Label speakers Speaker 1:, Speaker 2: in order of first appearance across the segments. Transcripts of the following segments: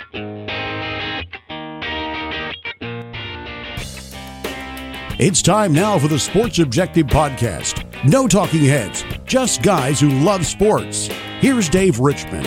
Speaker 1: It's time now for the Sports Objective Podcast. No talking heads, just guys who love sports. Here's Dave Richmond.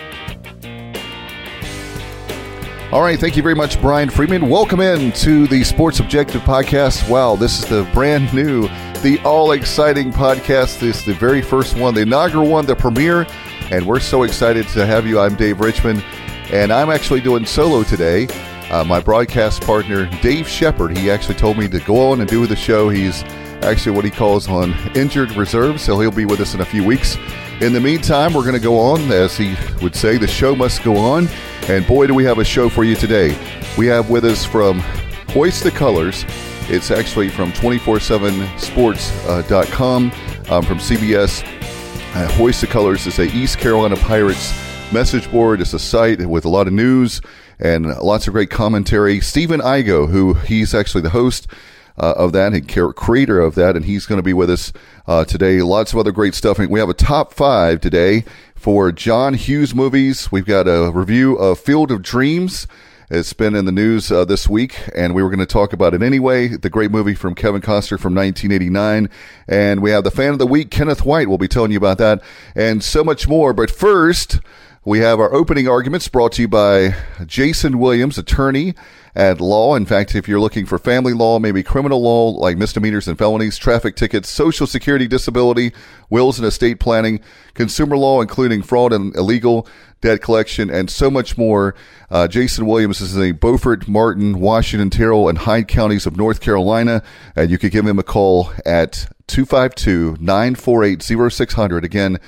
Speaker 2: All right, thank you very much, Brian Freeman. Welcome in to the Sports Objective Podcast. Wow, this is the brand new, the all-exciting podcast. This is the very first one, the inaugural one, the premiere, and we're so excited to have you. I'm Dave Richmond, and I'm actually doing solo today. My broadcast partner, Dave Shepard, he actually told me to go on and do the show. He's actually what he calls on injured reserve, so he'll be with us in a few weeks. In the meantime, we're going to go on, as he would say, the show must go on. And boy, do we have a show for you today. We have with us from Hoist the Colors. It's actually from 247sports.com, from CBS. Hoist the Colors is a East Carolina Pirates message board. It's a site with a lot of news and lots of great commentary. Stephen Igo, who he's actually the host of that and creator of that, and he's going to be with us today. Lots of other great stuff. We have a top 5 today for John Hughes movies. We've got a review of Field of Dreams. It's been in the news this week, and we were going to talk about it anyway. The great movie from Kevin Costner from 1989. And we have the Fan of the Week, Kenneth White. We'll be telling you about that and so much more. But first, we have our opening arguments brought to you by Jason Williams, attorney at law. In fact, if you're looking for family law, maybe criminal law like misdemeanors and felonies, traffic tickets, Social Security, disability, wills and estate planning, consumer law, including fraud and illegal debt collection, and so much more. Jason Williams is in Beaufort, Martin, Washington, Terrell, and Hyde counties of North Carolina, and you could give him a call at 252-948-0600. Again,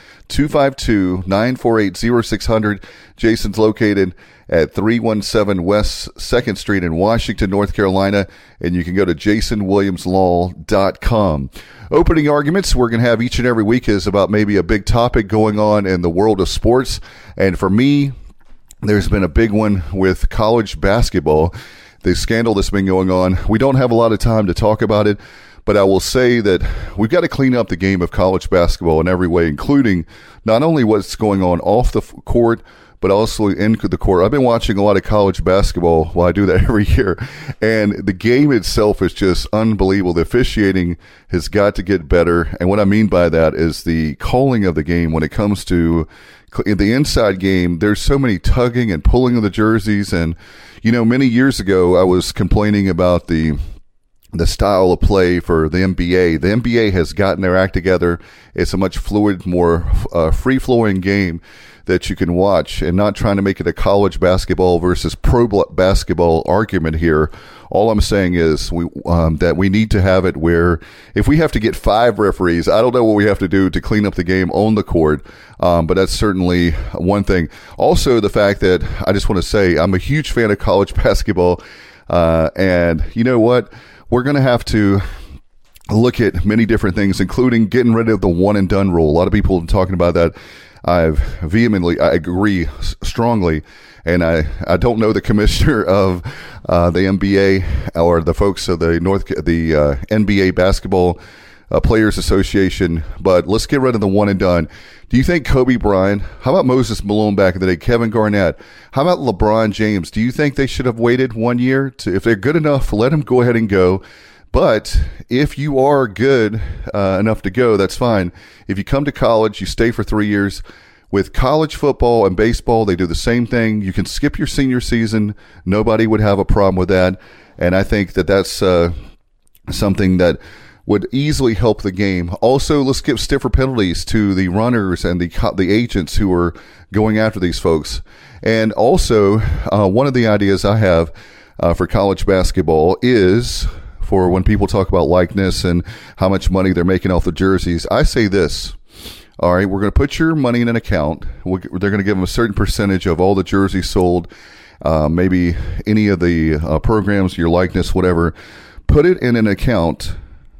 Speaker 2: 252-948-0600. Jason's located at 317 West 2nd Street in Washington, North Carolina, and you can go to jasonwilliamslaw.com. Opening arguments we're going to have each and every week is about maybe a big topic going on in the world of sports, and for me, there's been a big one with college basketball, the scandal that's been going on. We don't have a lot of time to talk about it, but I will say that we've got to clean up the game of college basketball in every way, including not only what's going on off the court, but also in the court. I've been watching a lot of college basketball. Well, I do that every year. And the game itself is just unbelievable. The officiating has got to get better. And what I mean by that is the calling of the game when it comes to in the inside game. There's so many tugging and pulling of the jerseys. And, you know, many years ago, I was complaining about the style of play for the NBA. The NBA has gotten their act together. It's a much fluid, more free-flowing game that you can watch, and not trying to make it a college basketball versus pro basketball argument here. All I'm saying is that we need to have it where if we have to get 5 referees, I don't know what we have to do to clean up the game on the court, but that's certainly one thing. Also, the fact that I just want to say I'm a huge fan of college basketball, and you know what? We're going to have to look at many different things, including getting rid of the one-and-done rule. A lot of people are talking about that. I agree strongly, and I don't know the commissioner of the NBA or the folks of the NBA Basketball Players Association, but let's get rid of the one-and-done. Do you think Kobe Bryant, how about Moses Malone back in the day, Kevin Garnett, how about LeBron James? Do you think they should have waited 1 year? If they're good enough, let them go ahead and go. But if you are good enough to go, that's fine. If you come to college, you stay for 3 years. With college football and baseball, they do the same thing. You can skip your senior season. Nobody would have a problem with that. And I think that that's something that would easily help the game. Also, let's give stiffer penalties to the runners and the agents who are going after these folks. And also, one of the ideas I have for college basketball is for when people talk about likeness and how much money they're making off the jerseys. I say this. All right, we're going to put your money in an account. They're going to give them a certain percentage of all the jerseys sold, maybe any of the programs, your likeness, whatever. Put it in an account.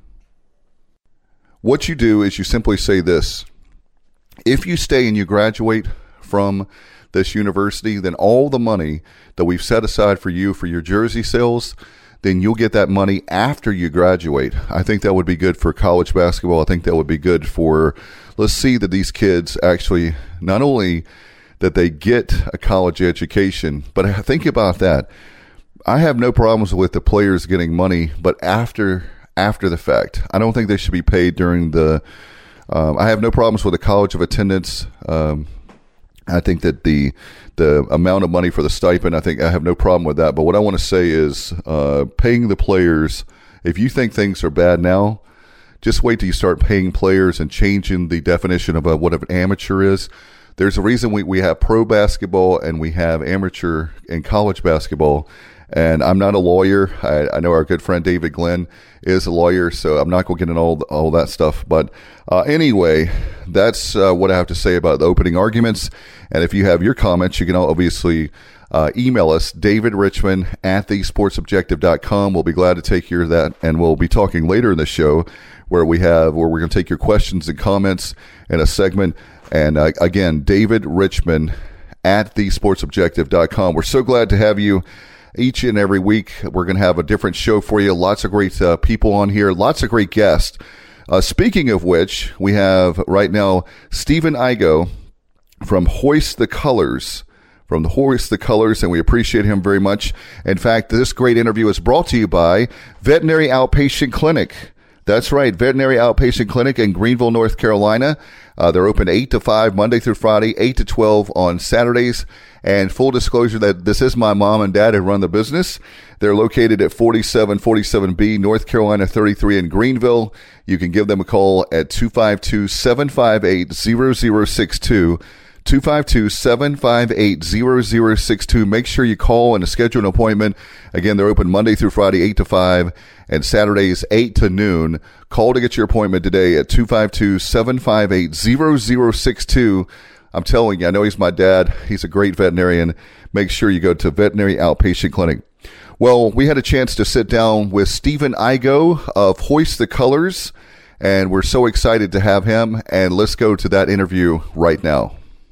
Speaker 2: What you do is you simply say this. If you stay and you graduate from this university, then all the money that we've set aside for you for your jersey sales, then you'll get that money after you graduate. I think that would be good for college basketball. I think that would be good for, let's see that these kids actually not only that they get a college education. But think about that. I have no problems with the players getting money, but after the fact, I don't think they should be paid during the. I have no problems with the college of attendance. I think that the amount of money for the stipend, I have no problem with that. But what I want to say is paying the players. If you think things are bad now, just wait till you start paying players and changing the definition of what an amateur is. There's a reason we have pro basketball and we have amateur and college basketball. And I'm not a lawyer. I know our good friend David Glenn is a lawyer, so I'm not going to get into all that stuff. But anyway, that's what I have to say about the opening arguments. And if you have your comments, you can obviously email us, davidrichmond@thesportsobjective.com. We'll be glad to take care of that, and we'll be talking later in the show where we're going to take your questions and comments in a segment. And again, davidrichmond@thesportsobjective.com. We're so glad to have you. Each and every week, we're going to have a different show for you. Lots of great people on here. Lots of great guests. Speaking of which, we have right now Stephen Igo from Hoist the Colors. And we appreciate him very much. In fact, this great interview is brought to you by Veterinary Outpatient Clinic. That's right, Veterinary Outpatient Clinic in Greenville, North Carolina. They're open 8 to 5, Monday through Friday, 8 to 12 on Saturdays. And full disclosure that this is my mom and dad who run the business. They're located at 4747B, North Carolina 33 in Greenville. You can give them a call at 252-758-0062. 252-758-0062. Make sure you call and schedule an appointment. Again, they're open Monday through Friday, 8 to 5, and Saturdays, 8 to noon. Call to get your appointment today at 252-758-0062. I'm telling you, I know he's my dad. He's a great veterinarian. Make sure you go to Veterinary Outpatient Clinic. Well, we had a chance to sit down with Stephen Igo of Hoist the Colors, and we're so excited to have him. And let's go to that interview right now.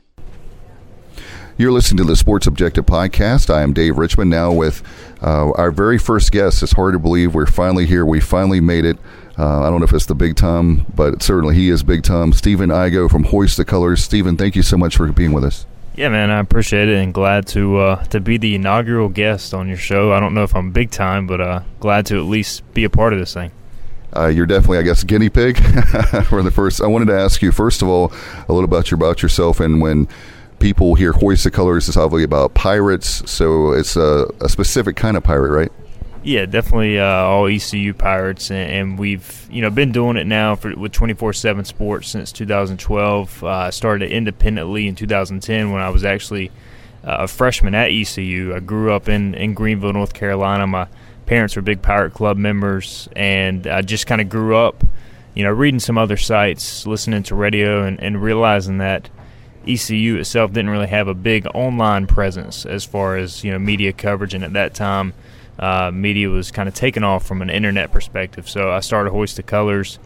Speaker 2: You're listening to the Sports Objective Podcast. I am Dave Richmond, now with our very first guest. It's hard to believe we're finally here. We finally made it. I don't know if it's the big time, but certainly he is big time. Stephen Igo from Hoist the Colors. Stephen, thank you so much for being with us.
Speaker 3: Yeah, man, I appreciate it, and glad to be the inaugural guest on your show. I don't know if I'm big time, but glad to at least be a part of this thing.
Speaker 2: You're definitely, I guess, guinea pig for the first. I wanted to ask you, first of all, a little about yourself, and when people hear Hoist the Colors, it's obviously about pirates, so it's a specific kind of pirate, right?
Speaker 3: Yeah, definitely all ECU Pirates, and we've been doing it now with 24/7 Sports since 2012. I started independently in 2010 when I was actually a freshman at ECU. I grew up in Greenville, North Carolina. My parents were big Pirate Club members, and I just kind of grew up, reading some other sites, listening to radio, and realizing that ECU itself didn't really have a big online presence as far as media coverage, and at that time media was kind of taken off from an internet perspective. So I started Hoist the Colors.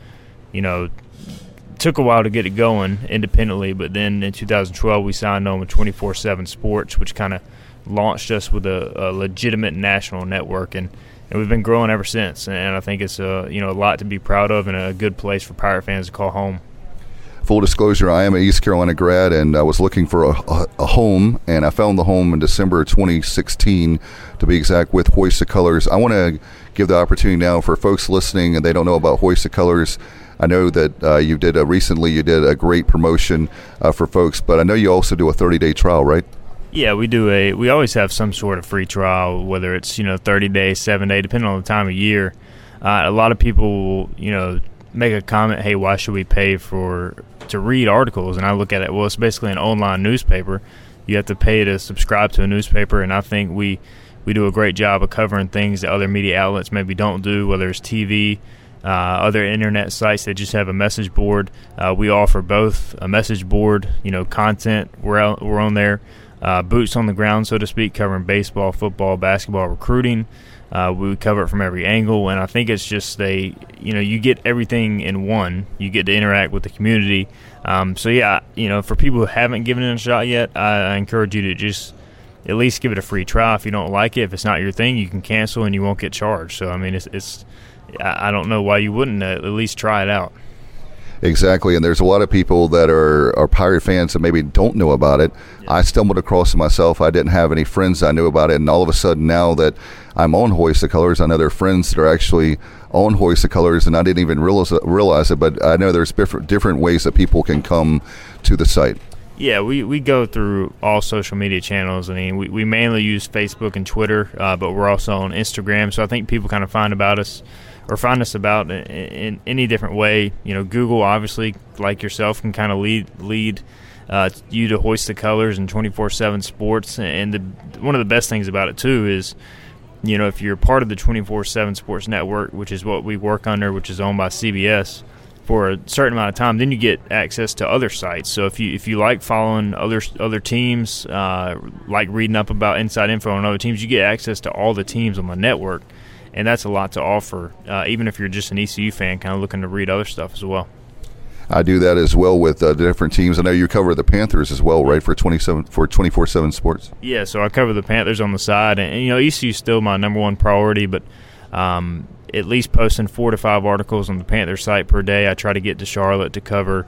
Speaker 3: Took a while to get it going independently, but then in 2012 we signed on with 24/7 Sports, which kind of launched us with a legitimate national network, and we've been growing ever since. And I think it's a lot to be proud of and a good place for Pirate fans to call home.
Speaker 2: Full disclosure, I am an East Carolina grad, and I was looking for a home, and I found the home in December 2016, to be exact, with Hoist the Colors. I want to give the opportunity now for folks listening and they don't know about Hoist the Colors. I know that you did a great promotion for folks, but I know you also do a 30-day trial, right?
Speaker 3: Yeah, we always have some sort of free trial, whether it's 30-day, 7-day, depending on the time of year. A lot of people will, make a comment, hey, why should we pay to read articles? And I look at it, well, it's basically an online newspaper. You have to pay to subscribe to a newspaper, and I think we do a great job of covering things that other media outlets maybe don't do, whether it's TV, other internet sites that just have a message board. We offer both a message board, content. We're on there, boots on the ground, so to speak, covering baseball, football, basketball, recruiting. We cover it from every angle, and I think it's just you get everything in one. You get to interact with the community. For people who haven't given it a shot yet, I encourage you to just at least give it a free trial. If you don't like it, if it's not your thing, you can cancel and you won't get charged. So, I mean, I don't know why you wouldn't at least try it out.
Speaker 2: Exactly, and there's a lot of people that are Pirate fans that maybe don't know about it. Yeah. I stumbled across it myself. I didn't have any friends that knew about it, and all of a sudden now that I'm on Hoist the Colors, I know there are friends that are actually on Hoist the Colors, and I didn't even realize it, but I know there's different ways that people can come to the site.
Speaker 3: Yeah, we go through all social media channels. I mean, we mainly use Facebook and Twitter, but we're also on Instagram, so I think people kind of find us about in any different way. You know, Google, obviously, like yourself, can kind of lead you to Hoist the Colors and 24/7 Sports. And one of the best things about it, too, is, you know, if you're part of the 24/7 Sports Network, which is what we work under, which is owned by CBS, for a certain amount of time, then you get access to other sites. So if you like following other teams, like reading up about inside info on other teams, you get access to all the teams on the network. And that's a lot to offer, even if you're just an ECU fan kind of looking to read other stuff as well.
Speaker 2: I do that as well with different teams. I know you cover the Panthers as well, right, for 24/7 Sports?
Speaker 3: Yeah, so I cover the Panthers on the side. And you know, ECU is still my number one priority, but at least posting 4 to 5 articles on the Panthers site per day. I try to get to Charlotte to cover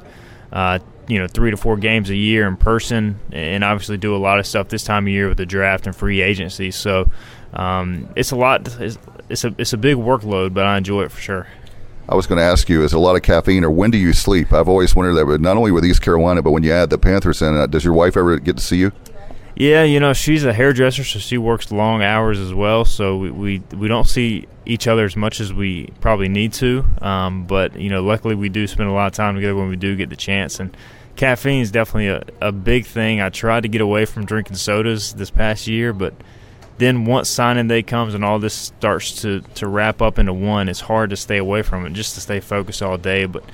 Speaker 3: 3 to 4 games a year in person, and obviously do a lot of stuff this time of year with the draft and free agency. So it's a lot. It's a big workload, but I enjoy it for sure.
Speaker 2: I was going to ask you, is it a lot of caffeine, or when do you sleep? I've always wondered that, but not only with East Carolina, but when you add the Panthers in, does your wife ever get to see you?
Speaker 3: Yeah, you know, she's a hairdresser, so she works long hours as well. So we don't see each other as much as we probably need to. But, you know, luckily we do spend a lot of time together when we do get the chance. And caffeine is definitely a big thing. I tried to get away from drinking sodas this past year, but then once signing day comes and all this starts to wrap up into one, it's hard to stay away from it, just to stay focused all day. But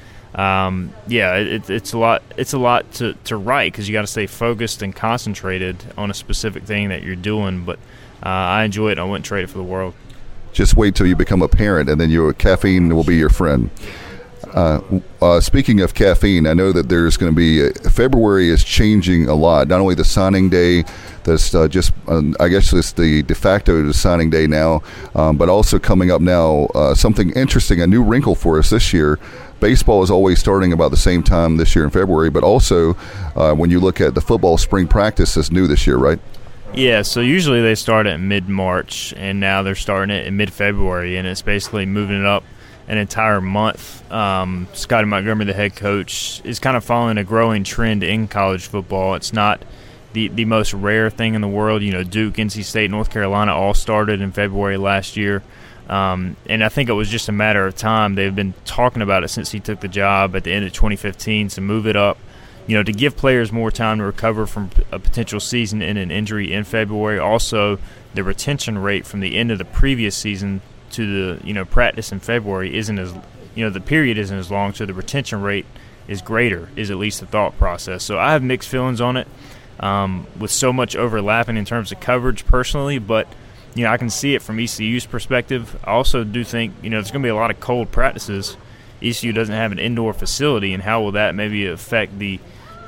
Speaker 3: it's a lot to write, because you got to stay focused and concentrated on a specific thing that you're doing. But I enjoy it, and I wouldn't trade it for the world.
Speaker 2: Just wait till you become a parent, and then your caffeine will be your friend. Speaking of caffeine, I know that there's going to be February is changing a lot. Not only the signing day, that's I guess it's the de facto signing day now, but also coming up now, something interesting, a new wrinkle for us this year. Baseball is always starting about the same time this year in February, but also when you look at the football spring practice is new this year, right?
Speaker 3: Yeah, so usually they start at mid-March, and now they're starting it in mid-February, and it's basically moving it up an entire month. Scotty Montgomery, the head coach, is kind of following a growing trend in college football. It's not the most rare thing in the world. You know, Duke, NC State, North Carolina all started in February last year. And I think it was just a matter of time. They've been talking about it since he took the job at the end of 2015 to move it up, you know, to give players more time to recover from a potential season and an injury in February. Also, the retention rate from the end of the previous season to the, you know, practice in February isn't as, you know, the period isn't as long, so the retention rate is greater, is at least the thought process. So I have mixed feelings on it, with so much overlapping in terms of coverage personally, but, you know, I can see it from ECU's perspective. I also do think, you know, there's going to be a lot of cold practices. ECU doesn't have an indoor facility, and how will that maybe affect the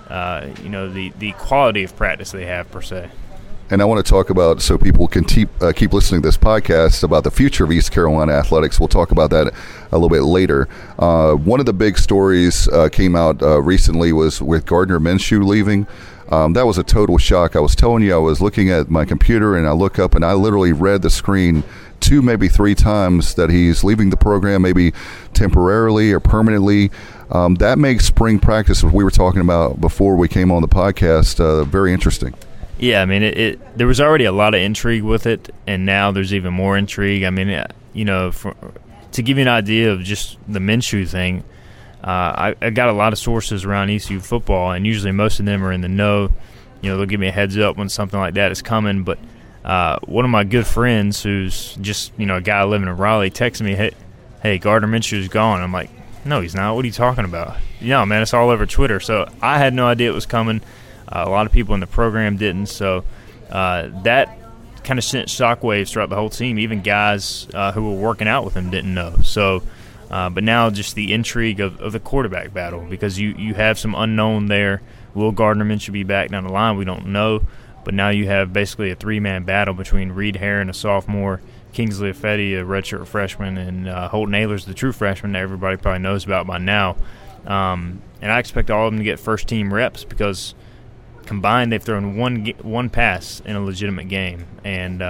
Speaker 3: quality of practice they have per se?
Speaker 2: And I want to talk about, so people can keep listening to this podcast, about the future of East Carolina athletics. We'll talk about that a little bit later. One of the big stories came out recently was with Gardner Minshew leaving. That was a total shock. I was telling you, I was looking at my computer, and I look up, and I literally read the screen 2, maybe 3 times that he's leaving the program, maybe temporarily or permanently. That makes spring practice, what we were talking about before we came on the podcast, very interesting.
Speaker 3: Yeah, I mean, there was already a lot of intrigue with it, and now there's even more intrigue. I mean, you know, to give you an idea of just the Minshew thing, I got a lot of sources around ECU football, and usually most of them are in the know. You know, they'll give me a heads up when something like that is coming. But one of my good friends, who's just, you know, a guy living in Raleigh, texted me, hey, Gardner Minshew's gone. I'm like, no, he's not. What are you talking about? No, man, it's all over Twitter. So I had no idea it was coming. A lot of people in the program didn't, so that kind of sent shockwaves throughout the whole team. Even guys who were working out with him didn't know. So, but now just the intrigue of the quarterback battle, because you have some unknown there. Will Gardner Minshew be back down the line? We don't know. But now you have basically a 3-man battle between Reed Herron, a sophomore, Kingsley Ifedi, a redshirt freshman, and Holton Ahlers, the true freshman that everybody probably knows about by now. And I expect all of them to get first-team reps because combined they've thrown one pass in a legitimate game. And,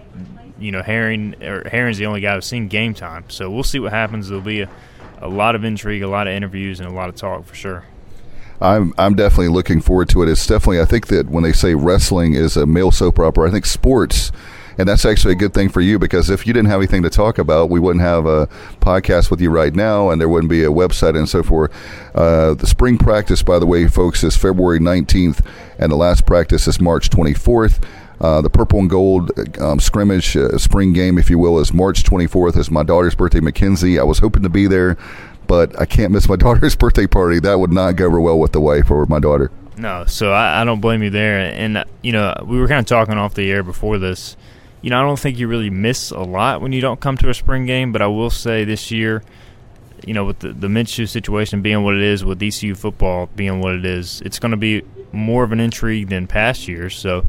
Speaker 3: Herring's the only guy who's seen game time. So we'll see what happens. There'll be a lot of intrigue, a lot of interviews, and a lot of talk for sure.
Speaker 2: I'm definitely looking forward to it. It's definitely, I think that when they say wrestling is a male soap opera, I think sports, and that's actually a good thing for you, because if you didn't have anything to talk about, we wouldn't have a podcast with you right now, and there wouldn't be a website and so forth. The spring practice, by the way, folks, is February 19th, and the last practice is March 24th. The purple and gold scrimmage, spring game, if you will, is March 24th. It's my daughter's birthday, Mackenzie. I was hoping to be there, but I can't miss my daughter's birthday party. That would not go over well with the wife or my daughter.
Speaker 3: No, so I don't blame you there. And, we were kind of talking off the air before this. I don't think you really miss a lot when you don't come to a spring game, but I will say this year, with the Minshew situation being what it is, with ECU football being what it is, it's going to be more of an intrigue than past years. So,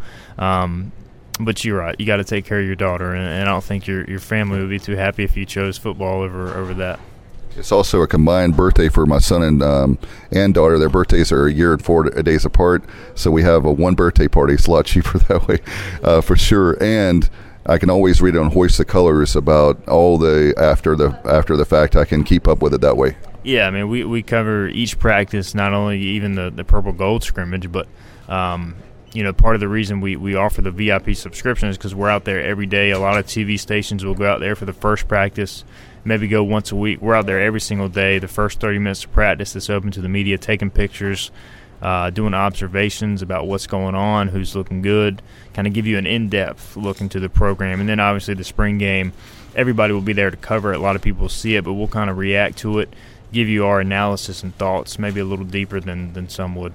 Speaker 3: but you're right. You got to take care of your daughter, and I don't think your family would be too happy if you chose football over that.
Speaker 2: It's also a combined birthday for my son and daughter. Their birthdays are a year and 4 days apart, so we have a one birthday party. It's a lot cheaper that way, for sure. And I can always read it on Hoist the Colors about all the after the fact. I can keep up with it that way.
Speaker 3: Yeah, I mean, we cover each practice, not only even the purple gold scrimmage, but part of the reason we offer the VIP subscription is because we're out there every day. A lot of TV stations will go out there for the first practice, maybe go once a week. We're out there every single day. The first 30 minutes of practice is open to the media, taking pictures, doing observations about what's going on, who's looking good, kind of give you an in-depth look into the program. And then obviously the spring game, everybody will be there to cover it. A lot of people will see it, but we'll kind of react to it, give you our analysis and thoughts, maybe a little deeper than some would.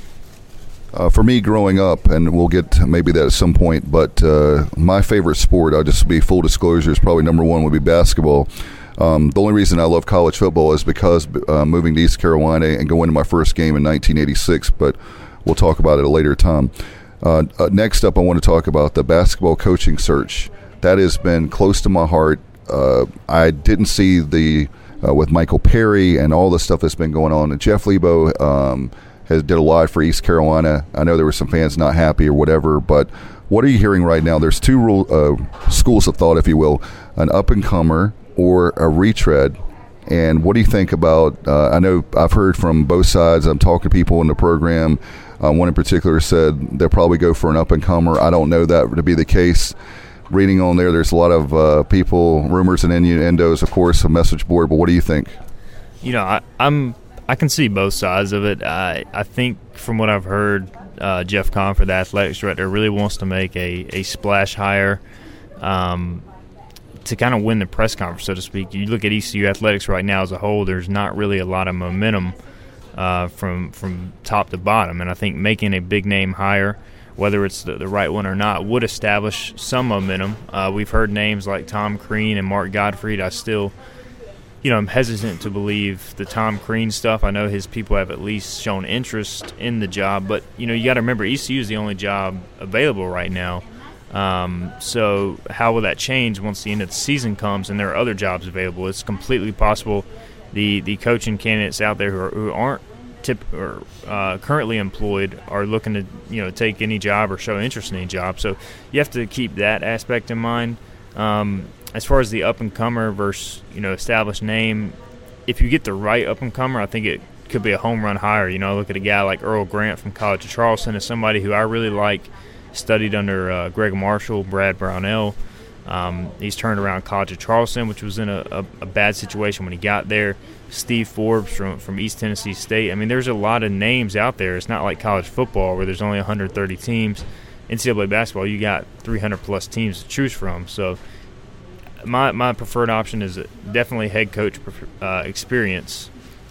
Speaker 2: For me, growing up, and we'll get to maybe that at some point, but my favorite sport, I'll just be full disclosure, is probably number one would be basketball. The only reason I love college football is because moving to East Carolina and going to my first game in 1986, but we'll talk about it at a later time. Next up, I want to talk about the basketball coaching search. That has been close to my heart. I didn't see with Michael Perry and all the stuff that's been going on. And Jeff Lebo did a lot for East Carolina. I know there were some fans not happy or whatever, but what are you hearing right now? There's two schools of thought, if you will, an up-and-comer or a retread. And what do you think about I know I've heard from both sides. I'm talking to people in the program. One in particular said they'll probably go for an up-and-comer. I don't know that to be the case. Reading on there's a lot of people, rumors and innuendos, of course, a message board. But what do you think?
Speaker 3: I can see both sides of it. I think from what I've heard, Jeff Confer, the athletics director, really wants to make a splash hire to kind of win the press conference, so to speak. You look at ECU athletics right now as a whole, there's not really a lot of momentum from top to bottom. And I think making a big-name hire, whether it's the right one or not, would establish some momentum. We've heard names like Tom Crean and Mark Gottfried. I still I'm hesitant to believe the Tom Crean stuff. I know his people have at least shown interest in the job, but, you got to remember ECU is the only job available right now. So how will that change once the end of the season comes and there are other jobs available? It's completely possible the coaching candidates out there who aren't currently employed are looking to take any job or show interest in any job. So you have to keep that aspect in mind. As far as the up-and-comer versus, established name, if you get the right up-and-comer, I think it could be a home run hire. Look at a guy like Earl Grant from College of Charleston as somebody who I really like, studied under Greg Marshall, Brad Brownell. He's turned around College of Charleston, which was in a bad situation when he got there. Steve Forbes from East Tennessee State. I mean, there's a lot of names out there. It's not like college football where there's only 130 teams. NCAA basketball, you got 300-plus teams to choose from. So my preferred option is definitely head coach experience,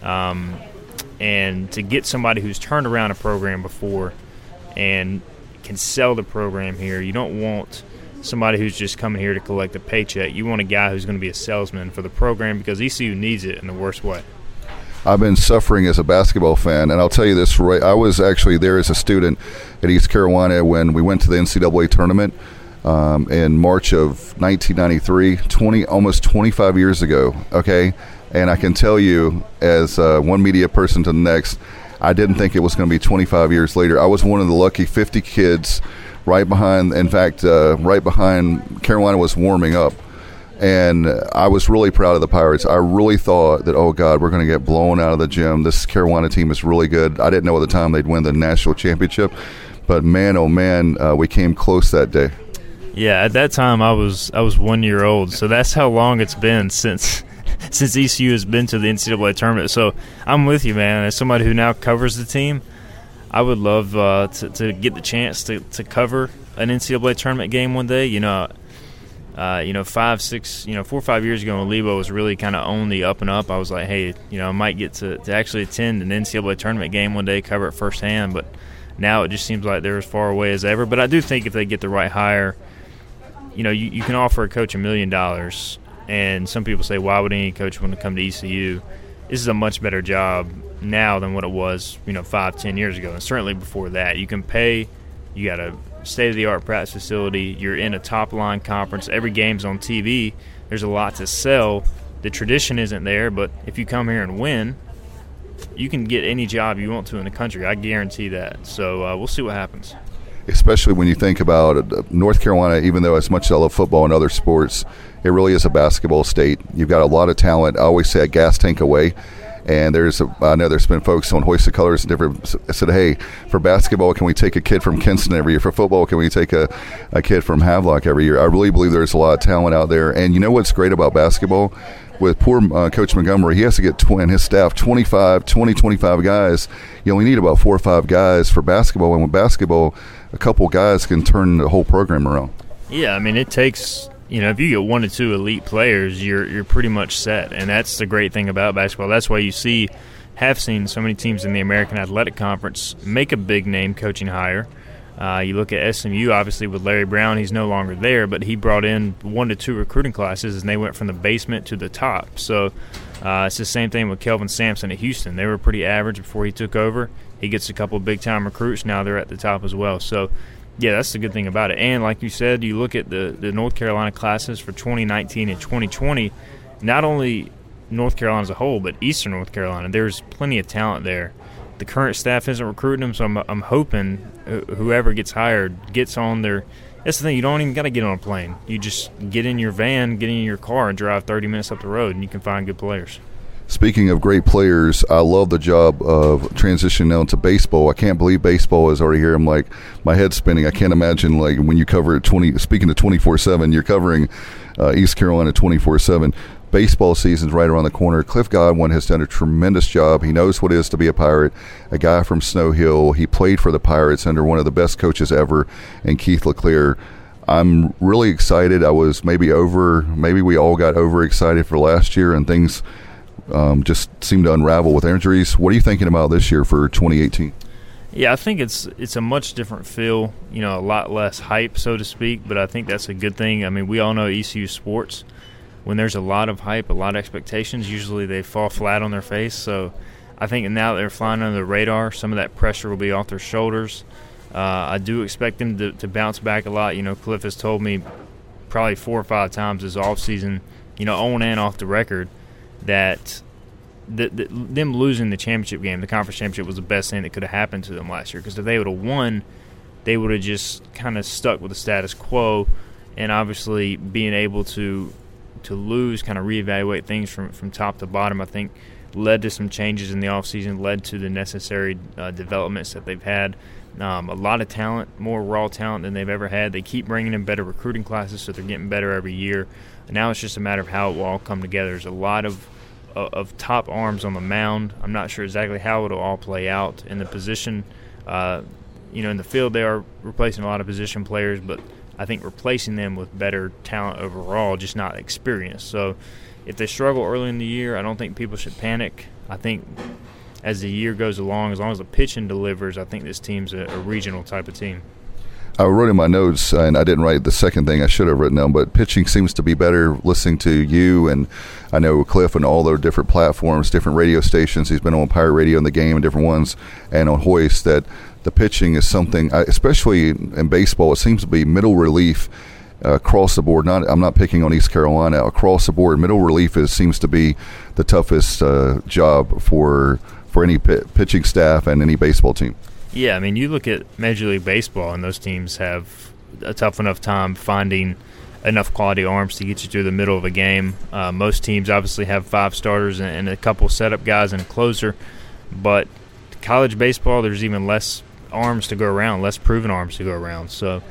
Speaker 3: and to get somebody who's turned around a program before and can sell the program here. You don't want somebody who's just coming here to collect a paycheck. You want a guy who's going to be a salesman for the program because ECU needs it in the worst way.
Speaker 2: I've been suffering as a basketball fan, and I'll tell you this, right? I was actually there as a student at East Carolina when we went to the NCAA tournament. in March of 1993, almost 25 years ago, okay? And I can tell you, as one media person to the next, I didn't think it was going to be 25 years later. I was one of the lucky 50 kids right behind, in fact, right behind Carolina was warming up. And I was really proud of the Pirates. I really thought that, oh, God, we're going to get blown out of the gym. This Carolina team is really good. I didn't know at the time they'd win the national championship. But, man, oh, man, we came close that day.
Speaker 3: Yeah, at that time I was 1 year old. So that's how long it's been since ECU has been to the NCAA tournament. So I'm with you, man. As somebody who now covers the team, I would love to get the chance to cover an NCAA tournament game one day. 5, 6, 4 or 5 years ago when Lebo was really kind of on the up and up, I was like, hey, I might get to actually attend an NCAA tournament game one day, cover it firsthand. But now it just seems like they're as far away as ever. But I do think if they get the right hire, you can offer a coach $1 million. And some people say, why would any coach want to come to ECU? This is a much better job now than what it was, 5-10 years ago. And certainly before that. You can pay, you got a state-of-the-art practice facility, you're in a top-line conference, every game's on TV, there's a lot to sell. The tradition isn't there, but if you come here and win, you can get any job you want to in the country. I guarantee that. So we'll see what happens.
Speaker 2: Especially when you think about North Carolina, even though as much as I love football and other sports, it really is a basketball state. You've got a lot of talent. I always say a gas tank away. And I know there's been folks on Hoist the Colors and different said, hey, for basketball, can we take a kid from Kinston every year? For football, can we take a kid from Havelock every year? I really believe there's a lot of talent out there. And you know what's great about basketball? With poor Coach Montgomery, he has to get and his staff 25 guys. You only need about 4 or 5 guys for basketball. And with basketball, a couple guys can turn the whole program around.
Speaker 3: Yeah, I mean, it takes – if you get 1 to 2 elite players, you're pretty much set, and that's the great thing about basketball. That's why you have seen so many teams in the American Athletic Conference make a big name coaching hire. You look at SMU, obviously with Larry Brown, he's no longer there, but he brought in 1 to 2 recruiting classes, and they went from the basement to the top. So it's the same thing with Kelvin Sampson at Houston. They were pretty average before he took over. He gets a couple of big-time recruits. Now they're at the top as well. So yeah, that's the good thing about it. And like you said, you look at the North Carolina classes for 2019 and 2020, not only North Carolina as a whole, but Eastern North Carolina. There's plenty of talent there. The current staff isn't recruiting them, so I'm hoping whoever gets hired gets on their – that's the thing. You don't even got to get on a plane. You just get in your van, get in your car, and drive 30 minutes up the road, and you can find good players.
Speaker 2: Speaking of great players, I love the job of transitioning now to baseball. I can't believe baseball is already here. I'm like, my head's spinning. I can't imagine, like, when you cover speaking to 24/7, you're covering East Carolina 24/7. Baseball season's right around the corner. Cliff Godwin has done a tremendous job. He knows what it is to be a Pirate, a guy from Snow Hill. He played for the Pirates under one of the best coaches ever, in Keith LeClaire. I'm really excited. Maybe we all got overexcited for last year, and things just seem to unravel with injuries. What are you thinking about this year for 2018?
Speaker 3: Yeah, I think it's a much different feel, a lot less hype, so to speak, but I think that's a good thing. I mean, we all know ECU sports. When there's a lot of hype, a lot of expectations, usually they fall flat on their face. So I think now that they're flying under the radar, some of that pressure will be off their shoulders. I do expect them to bounce back a lot. Cliff has told me probably 4 or 5 times this offseason, on and off the record, that them losing the championship game, the conference championship, was the best thing that could have happened to them last year. Because if they would have won, they would have just kind of stuck with the status quo, and obviously being able to lose, kind of reevaluate things from top to bottom, I think led to some changes in the offseason, led to the necessary developments that they've had. A lot of talent, more raw talent than they've ever had. They keep bringing in better recruiting classes, so they're getting better every year. And now it's just a matter of how it will all come together. There's a lot of top arms on the mound. I'm not sure exactly how it'll all play out in the position. In the field they are replacing a lot of position players, but I think replacing them with better talent overall, just not experience. So if they struggle early in the year, I don't think people should panic. I think as the year goes along, as long as the pitching delivers, I think this team's a regional type of team.
Speaker 2: I wrote in my notes, and I didn't write the second thing I should have written down, but pitching seems to be better listening to you, and I know Cliff and all their different platforms, different radio stations. He's been on Pirate Radio in the game and different ones, and on Hoist, that the pitching is something, especially in baseball, it seems to be middle relief across the board. I'm not picking on East Carolina. Across the board, middle relief seems to be the toughest job for any pitching staff and any baseball team.
Speaker 3: Yeah, I mean, you look at Major League Baseball, and those teams have a tough enough time finding enough quality arms to get you through the middle of a game. Most teams obviously have 5 starters and a couple setup guys and a closer, but college baseball, there's even less arms to go around, less proven arms to go around. So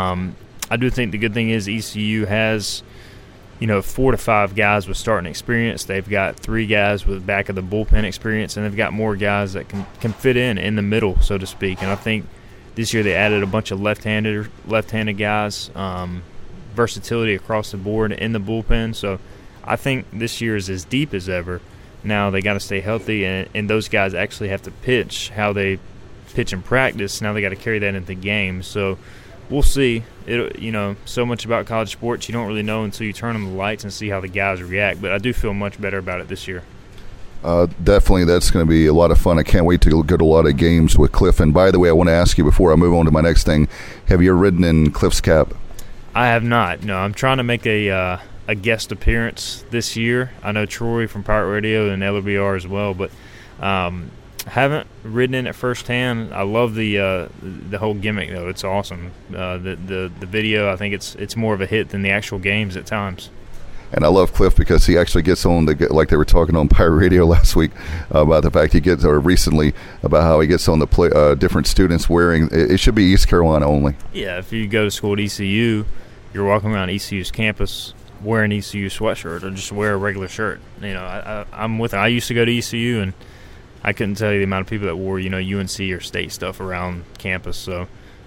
Speaker 3: I do think the good thing is ECU has, 4 to 5 guys with starting experience. They've got 3 guys with back of the bullpen experience, and they've got more guys that can fit in the middle, so to speak. And I think this year they added a bunch of left-handed guys, versatility across the board in the bullpen. So I think this year is as deep as ever. Now they got to stay healthy, and those guys actually have to pitch how they pitch in practice. Now they got to carry that into games. So we'll see. So much about college sports you don't really know until you turn on the lights and see how the guys react. But I do feel much better about it this year.
Speaker 2: Definitely, that's going to be a lot of fun. I can't wait to go to a lot of games with Cliff. And by the way, I want to ask you before I move on to my next thing, have you ever ridden in Cliff's cap?
Speaker 3: I have not. No, I'm trying to make a guest appearance this year. I know Troy from Pirate Radio and LBR as well, but haven't ridden in it firsthand. I love the whole gimmick though. It's awesome. The video, I think it's more of a hit than the actual games at times. And
Speaker 2: I love Cliff because he actually gets on like they were talking on Pirate Radio last week about the fact recently about how he gets on the different students wearing. It should be East Carolina only.
Speaker 3: Yeah, if you go to school at ECU, you're walking around ECU's campus wearing ECU sweatshirt or just wear a regular shirt. I'm with it. I used to go to ECU, and I couldn't tell you the amount of people that wore UNC or state stuff around campus. So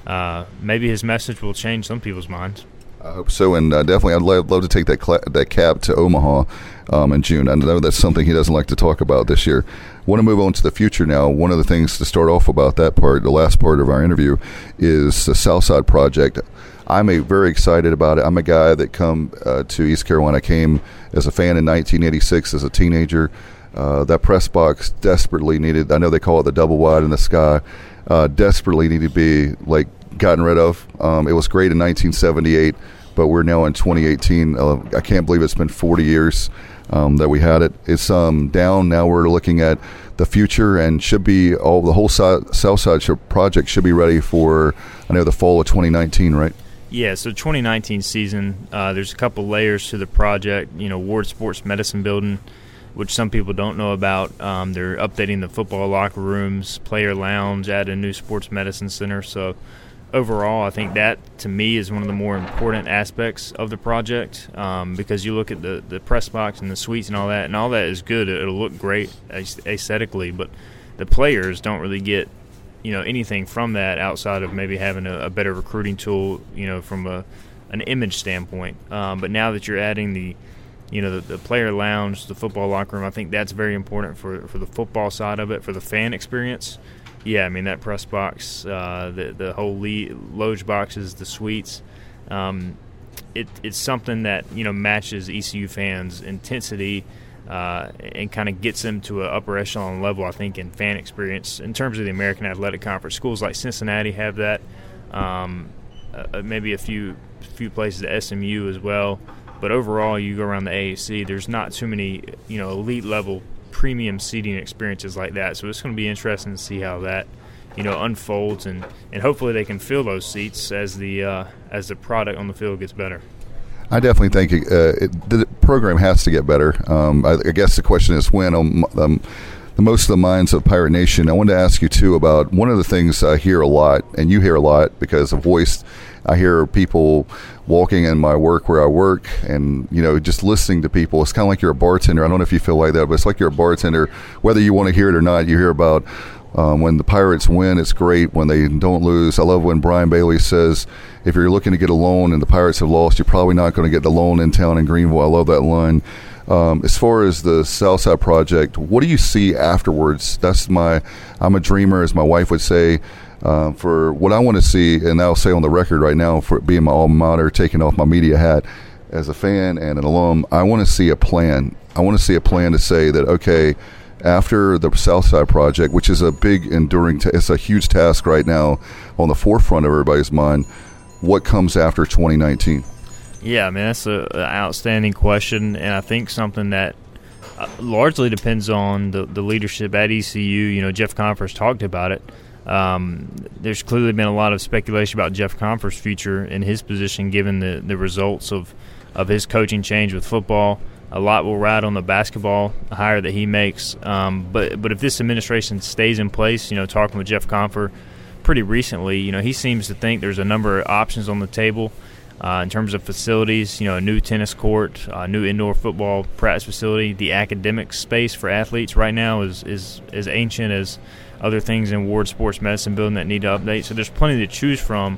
Speaker 3: maybe his message will change some people's minds.
Speaker 2: I hope so, and definitely I'd love to take that cab to Omaha in June. I know that's something he doesn't like to talk about this year. I want to move on to the future now. One of the things to start off about that part, the last part of our interview, is the Southside Project. I'm very excited about it. I'm a guy that to East Carolina, came as a fan in 1986 as a teenager. That press box desperately needed, I know they call it the double wide in the sky, desperately needed to be gotten rid of. It was great in 1978, but we're now in 2018. I can't believe it's been 40 years that we had it. It's down. Now we're looking at the future, and the whole Southside project should be ready for, I know, the fall of 2019, right?
Speaker 3: Yeah, so 2019 season, there's a couple layers to the project. Ward Sports Medicine Building, which some people don't know about. They're updating the football locker rooms, player lounge, add a new sports medicine center. So overall, I think that, to me, is one of the more important aspects of the project, because you look at the press box and the suites and all that is good. It'll look great aesthetically, but the players don't really get anything from that outside of maybe having a better recruiting tool, from an image standpoint. But now that you're adding the player lounge, the football locker room, I think that's very important for the football side of it, for the fan experience. Yeah, I mean, that press box, the whole loge boxes, the suites, it's something that, matches ECU fans' intensity and kind of gets them to an upper echelon level, I think, in fan experience. In terms of the American Athletic Conference, schools like Cincinnati have that, maybe a few places at SMU as well. But overall, you go around the AAC, there's not too many, elite-level premium seating experiences like that. So it's going to be interesting to see how that, unfolds, and hopefully they can fill those seats as the product on the field gets better.
Speaker 2: I definitely think the program has to get better. I guess the question is when. The most of the minds of Pirate Nation, I wanted to ask you, too, about one of the things I hear a lot, and you hear a lot because of voice. I hear people walking in my work where I work and, just listening to people. It's kind of like you're a bartender. I don't know if you feel like that, but it's like you're a bartender. Whether you want to hear it or not, you hear about when the Pirates win, it's great. When they don't lose, I love when Brian Bailey says, if you're looking to get a loan and the Pirates have lost, you're probably not going to get the loan in town in Greenville. I love that line. As far as the Southside Project, what do you see afterwards? I'm a dreamer, as my wife would say. For what I want to see, and I'll say on the record right now, for being my alma mater, taking off my media hat as a fan and an alum, I want to see a plan. I want to see a plan to say that, okay, after the Southside project, which is a big, enduring, it's a huge task right now on the forefront of everybody's mind. What comes after 2019?
Speaker 3: Yeah, I mean, that's an outstanding question, and I think something that largely depends on the leadership at ECU. You know, Jeff Compher's talked about it. There's clearly been a lot of speculation about Jeff Compher's future in his position given the results of his coaching change with football. A lot will ride on the basketball hire that he makes. But if this administration stays in place, you know, talking with Jeff Compher pretty recently, you know, he seems to think there's a number of options on the table in terms of facilities. You know, a new tennis court, a new indoor football practice facility. The academic space for athletes right now is as ancient as other things in Ward Sports Medicine building that need to update. So there's plenty to choose from.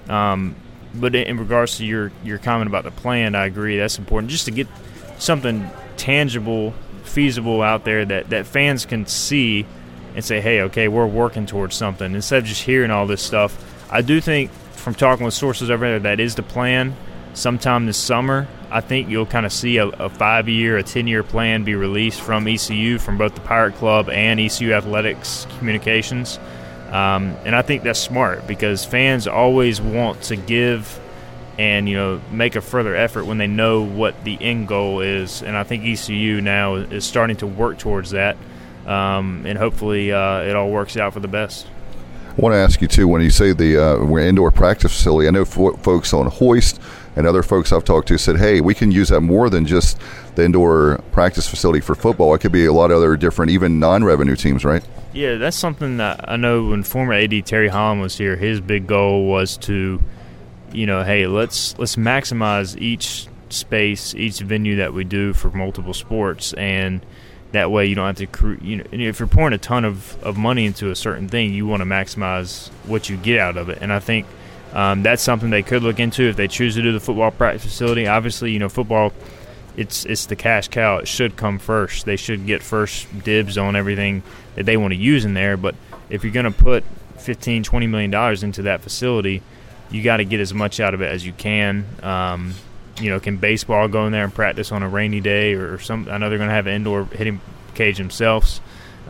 Speaker 3: But in regards to your comment about the plan, I agree. That's important just to get something tangible, feasible out there that fans can see and say, hey, okay, we're working towards something, instead of just hearing all this stuff. I do think from talking with sources over there that is the plan. Sometime this summer, I think you'll kind of see a 5-year, a 10-year plan be released from ECU, from both the Pirate Club and ECU Athletics Communications. And I think that's smart because fans always want to give and, you know, make a further effort when they know what the end goal is. And I think ECU now is starting to work towards that. And hopefully it all works out for the best.
Speaker 2: I want to ask you, too, when you say the indoor practice facility, I know folks on Hoist and other folks I've talked to said, hey, we can use that more than just the indoor practice facility for football. It could be a lot of other different, even non-revenue teams, right?
Speaker 3: Yeah, that's something that I know when former AD Terry Holland was here, his big goal was to, you know, hey, let's maximize each space, each venue that we do for multiple sports, and that way you don't have to, you know, if you're pouring a ton of money into a certain thing, you want to maximize what you get out of it. And I think that's something they could look into if they choose to do the football practice facility. Obviously, you know, football, it's the cash cow. It should come first. They should get first dibs on everything that they want to use in there. But if you're going to put $15, $20 million into that facility, you got to get as much out of it as you can. You know, can baseball go in there and practice on a rainy day or some? I know they're going to have an indoor hitting cage themselves.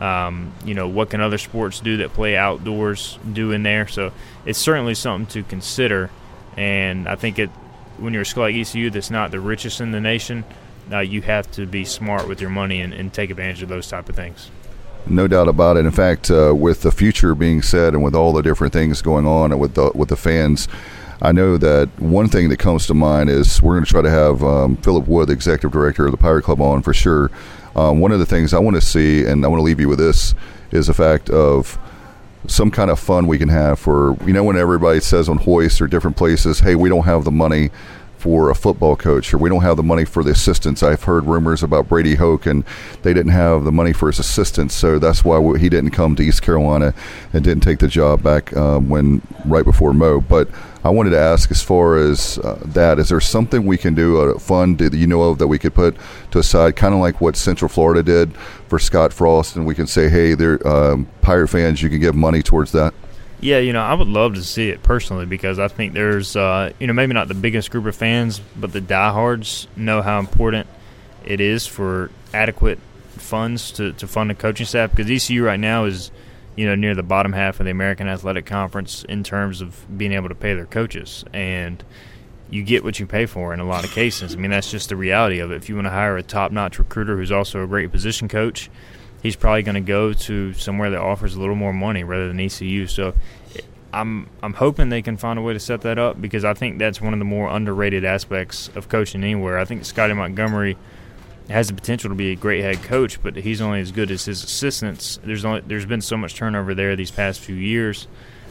Speaker 3: You know, what can other sports do that play outdoors do in there? So it's certainly something to consider. And I think when you're a school like ECU that's not the richest in the nation, you have to be smart with your money and take advantage of those type of things.
Speaker 2: No doubt about it. In fact, with the future being said and with all the different things going on and with the fans, I know that one thing that comes to mind is we're going to try to have Philip Wood, the executive director of the Pirate Club, on for sure. One of the things I want to see, and I want to leave you with this, is the fact of some kind of fun we can have for, you know, when everybody says on Hoist or different places, hey, we don't have the money for a football coach, or we don't have the money for the assistants. I've heard rumors about Brady Hoke, and they didn't have the money for his assistants, so that's why he didn't come to East Carolina and didn't take the job back right before Mo. But I wanted to ask, as far as that, is there something we can do, a fund that you know of that we could put to aside, kind of like what Central Florida did for Scott Frost, and we can say, hey, they're Pirate fans, you can give money towards that?
Speaker 3: Yeah, you know, I would love to see it personally because I think there's, you know, maybe not the biggest group of fans, but the diehards know how important it is for adequate funds to fund the coaching staff, because ECU right now is, you know, near the bottom half of the American Athletic Conference in terms of being able to pay their coaches. And you get what you pay for in a lot of cases. I mean, that's just the reality of it. If you want to hire a top-notch recruiter who's also a great position coach, he's probably going to go to somewhere that offers a little more money rather than ECU. So I'm hoping they can find a way to set that up, because I think that's one of the more underrated aspects of coaching anywhere. I think Scotty Montgomery has the potential to be a great head coach, but he's only as good as his assistants. There's been so much turnover there these past few years.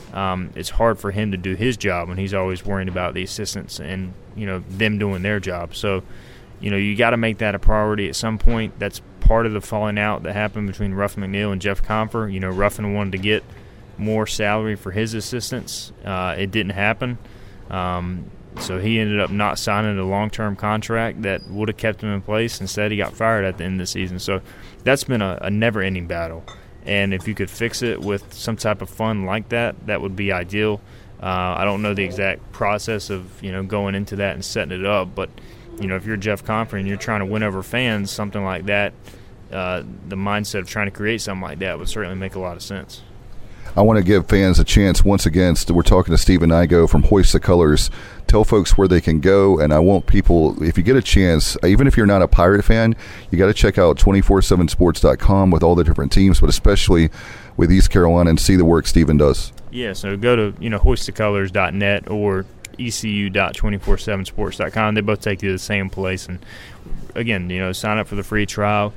Speaker 3: It's hard for him to do his job when he's always worrying about the assistants and, you know, them doing their job. So, you know, you got to make that a priority at some point. That's part of the falling out that happened between Ruffin McNeill and Jeff Compher. You know, Ruffin wanted to get more salary for his assistants. It didn't happen. So he ended up not signing a long-term contract that would have kept him in place. Instead, he got fired at the end of the season. So that's been a never-ending battle. And if you could fix it with some type of fund like that, that would be ideal. I don't know the exact process of, you know, going into that and setting it up, but, you know, if you're Jeff Compher and you're trying to win over fans, something like that the mindset of trying to create something like that would certainly make a lot of sense.
Speaker 2: I want to give fans a chance once again. We're talking to Stephen Igoe from Hoist the Colors. Tell folks where they can go, and I want people, if you get a chance, even if you're not a Pirate fan, you got to check out 247sports.com with all the different teams, but especially with East Carolina, and see the work Stephen does.
Speaker 3: Yeah, so go to hoistthecolors.net or ecu.247sports.com. They both take you to the same place, and again, sign up for the free trial.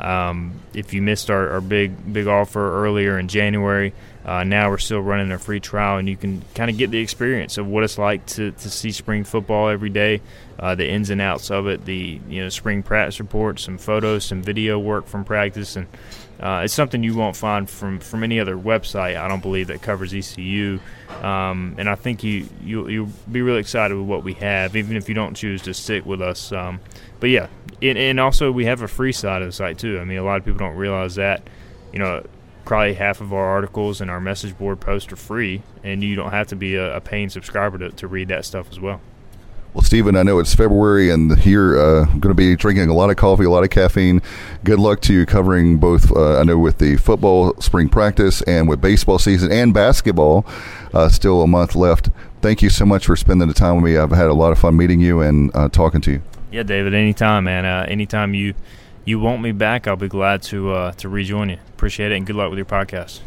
Speaker 3: If you missed our big offer earlier in January, now we're still running a free trial, and you can kind of get the experience of what it's like to see spring football every day, the ins and outs of it, the spring practice reports, some photos, some video work from practice, and it's something you won't find from any other website, I don't believe, that covers ECU. And I think you'll be really excited with what we have, even if you don't choose to stick with us. But yeah, and also we have a free side of the site too. I mean, a lot of people don't realize that. Probably half of our articles and our message board posts are free, and you don't have to be a paying subscriber to read that stuff as well.
Speaker 2: Well, Stephen, I know it's February, and here I'm going to be drinking a lot of coffee, a lot of caffeine. Good luck to you covering both, I know, with the football spring practice and with baseball season and basketball. Still a month left. Thank you so much for spending the time with me. I've had a lot of fun meeting you and talking to you.
Speaker 3: Yeah, David, anytime, man. Anytime you want me back, I'll be glad to rejoin you. Appreciate it, and good luck with your podcast.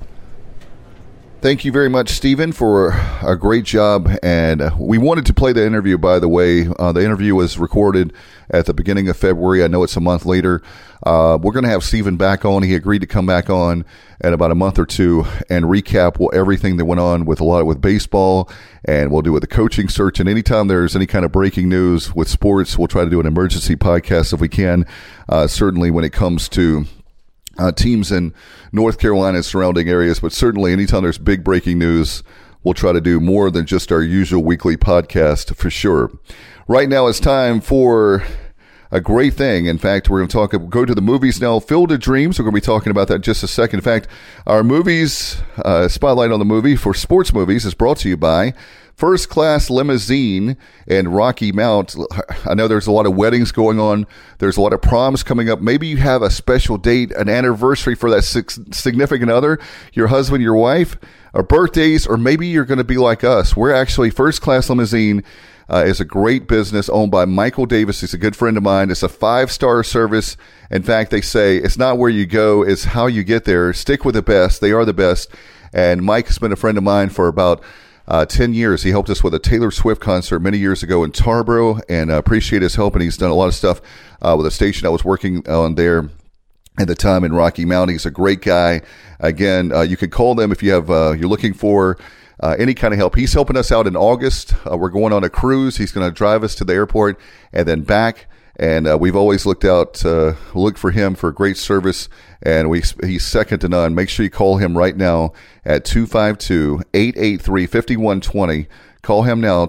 Speaker 2: Thank you very much, Stephen, for a great job. And we wanted to play the interview, by the way. The interview was recorded at the beginning of February. I know it's a month later. We're going to have Stephen back on. He agreed to come back on in about a month or two and recap everything that went on with baseball, and we'll do with the coaching search. And anytime there's any kind of breaking news with sports, we'll try to do an emergency podcast if we can. Certainly when it comes to teams in North Carolina and surrounding areas, but certainly anytime there's big breaking news, we'll try to do more than just our usual weekly podcast for sure. Right now it's time for a great thing. In fact, we're going to go to the movies now. Field of Dreams. We're going to be talking about that in just a second. In fact, our movies, spotlight on the movie for sports movies is brought to you by First Class Limousine and Rocky Mount. I know there's a lot of weddings going on. There's a lot of proms coming up. Maybe you have a special date, an anniversary for that significant other, your husband, your wife, or birthdays, or maybe you're going to be like us. We're actually First Class Limousine is a great business owned by Michael Davis. He's a good friend of mine. It's a 5-star service. In fact, they say it's not where you go, it's how you get there. Stick with the best. They are the best. And Mike has been a friend of mine for about 10 years. He helped us with a Taylor Swift concert many years ago in Tarboro, and I appreciate his help. And he's done a lot of stuff with a station I was working on there at the time in Rocky Mount. He's a great guy. Again, you can call them if you have you're looking for any kind of help. He's helping us out in August. We're going on a cruise. He's going to drive us to the airport and then back. And we've always looked for him for great service, and he's second to none. Make sure you call him right now at 252-883-5120. Call him now,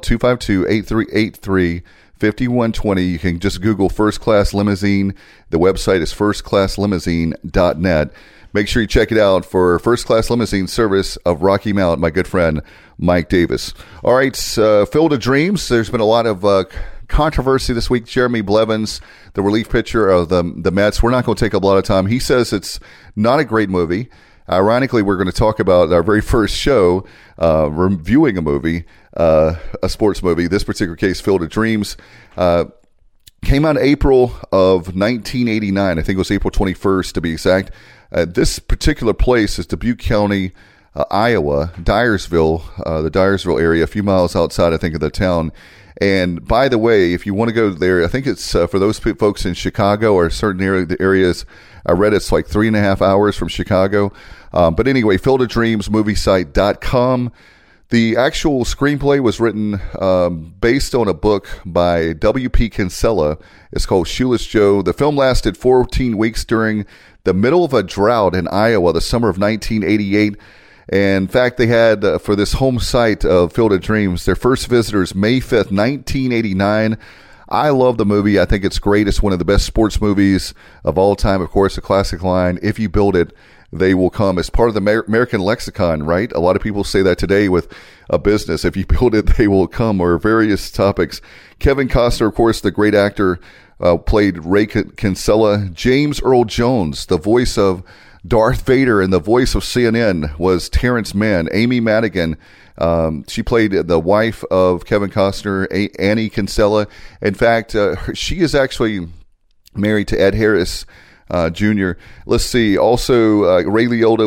Speaker 2: 252-883-5120. You can just Google First Class Limousine. The website is firstclasslimousine.net. Make sure you check it out for First Class Limousine service of Rocky Mount, my good friend Mike Davis. All right, Field of Dreams. There's been a lot of controversy this week. Jeremy Blevins, the relief pitcher of the Mets. We're not going to take up a lot of time. He says it's not a great movie. Ironically, we're going to talk about our very first show reviewing a movie, a sports movie. This particular case, Field of Dreams, came out in April of 1989. I think it was April 21st to be exact. This particular place is Dubuque County, Iowa, Dyersville, the Dyersville area, a few miles outside, I think, of the town. And by the way, if you want to go there, I think it's for those folks in Chicago or certain areas. I read it's like 3.5 hours from Chicago. But anyway, Field of Dreams, moviesite.com. The actual screenplay was written based on a book by W.P. Kinsella. It's called Shoeless Joe. The film lasted 14 weeks during the middle of a drought in Iowa, the summer of 1988. And in fact, they had, for this home site of Field of Dreams, their first visitors May 5th, 1989. I love the movie. I think it's great. It's one of the best sports movies of all time. Of course, a classic line, if you build it, they will come as part of the American lexicon, right? A lot of people say that today with a business. If you build it, they will come, or various topics. Kevin Costner, of course, the great actor, played Ray Kinsella. James Earl Jones, the voice of Darth Vader and the voice of CNN, was Terrence Mann. Amy Madigan, she played the wife of Kevin Costner, Annie Kinsella. In fact, she is actually married to Ed Harris Jr. Let's see. Also, Ray Liotta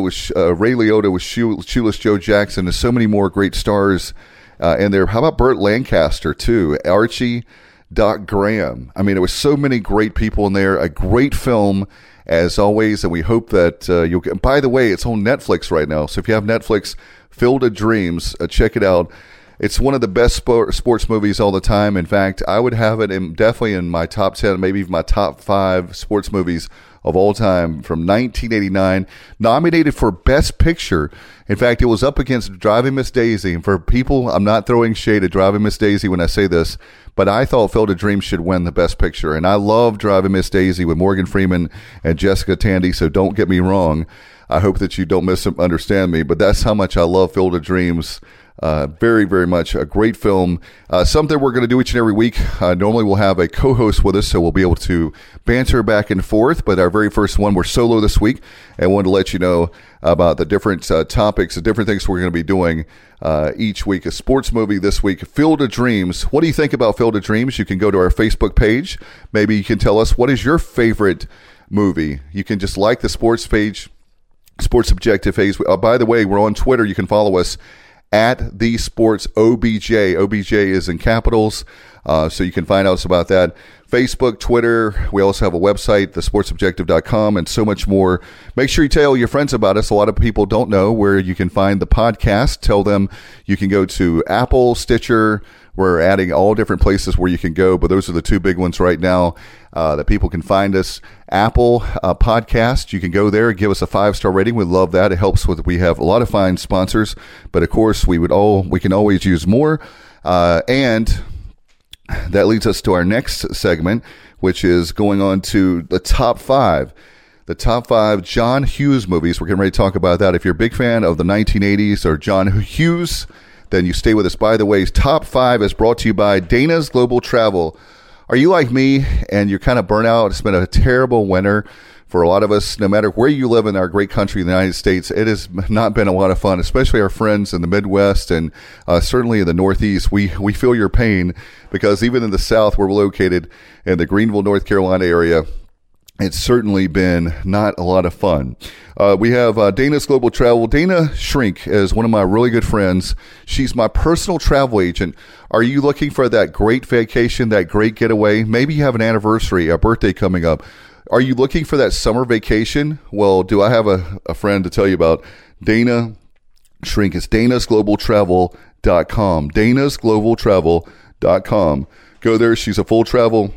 Speaker 2: was Shoeless Joe Jackson. There's so many more great stars in there. How about Burt Lancaster too? Archie, Doc Graham. I mean, there was so many great people in there. A great film, as always, and we hope that you'll get. By the way, it's on Netflix right now, so if you have Netflix, Field of Dreams, check it out. It's one of the best sports movies all the time. In fact, I would have it definitely in my top 10, maybe even my top 5 sports movies of all time, from 1989, nominated for Best Picture. In fact, it was up against Driving Miss Daisy. And for people, I'm not throwing shade at Driving Miss Daisy when I say this, but I thought Field of Dreams should win the Best Picture. And I love Driving Miss Daisy with Morgan Freeman and Jessica Tandy, so don't get me wrong. I hope that you don't misunderstand me, but that's how much I love Field of Dreams. Very, very much a great film. Something we're going to do each and every week. Normally we'll have a co-host with us, so we'll be able to banter back and forth. But our very first one, we're solo this week, and wanted to let you know about the different topics, the different things we're going to be doing each week. A sports movie this week, Field of Dreams. What do you think about Field of Dreams? You can go to our Facebook page. Maybe you can tell us, what is your favorite movie? You can just like the sports page, Sports Objective page. By the way, we're on Twitter. You can follow us at the Sports OBJ. OBJ is in capitals, so you can find out about that. Facebook, Twitter. We also have a website, thesportsobjective.com, and so much more. Make sure you tell your friends about us. A lot of people don't know where you can find the podcast. Tell them you can go to Apple, Stitcher. We're adding all different places where you can go, but those are the 2 big ones right now that people can find us. Apple Podcast, you can go there and give us a 5-star rating. We love that. It helps with, we have a lot of fine sponsors, but of course we can always use more. And that leads us to our next segment, which is going on to the top 5. The top 5 John Hughes movies. We're getting ready to talk about that. If you're a big fan of the 1980s or John Hughes, then you stay with us. By the way, top 5 is brought to you by Dana's Global Travel. Are you like me and you're kind of burnt out? It's been a terrible winter for a lot of us. No matter where you live in our great country, the United States, it has not been a lot of fun, especially our friends in the Midwest and certainly in the Northeast. We feel your pain because even in the South, where we're located in the Greenville, North Carolina area, it's certainly been not a lot of fun. We have Dana's Global Travel. Dana Shrink is one of my really good friends. She's my personal travel agent. Are you looking for that great vacation, that great getaway? Maybe you have an anniversary, a birthday coming up. Are you looking for that summer vacation? Well, do I have a friend to tell you about? Dana Shrink. It's danasglobaltravel.com. danasglobaltravel.com. Go there. She has a full travel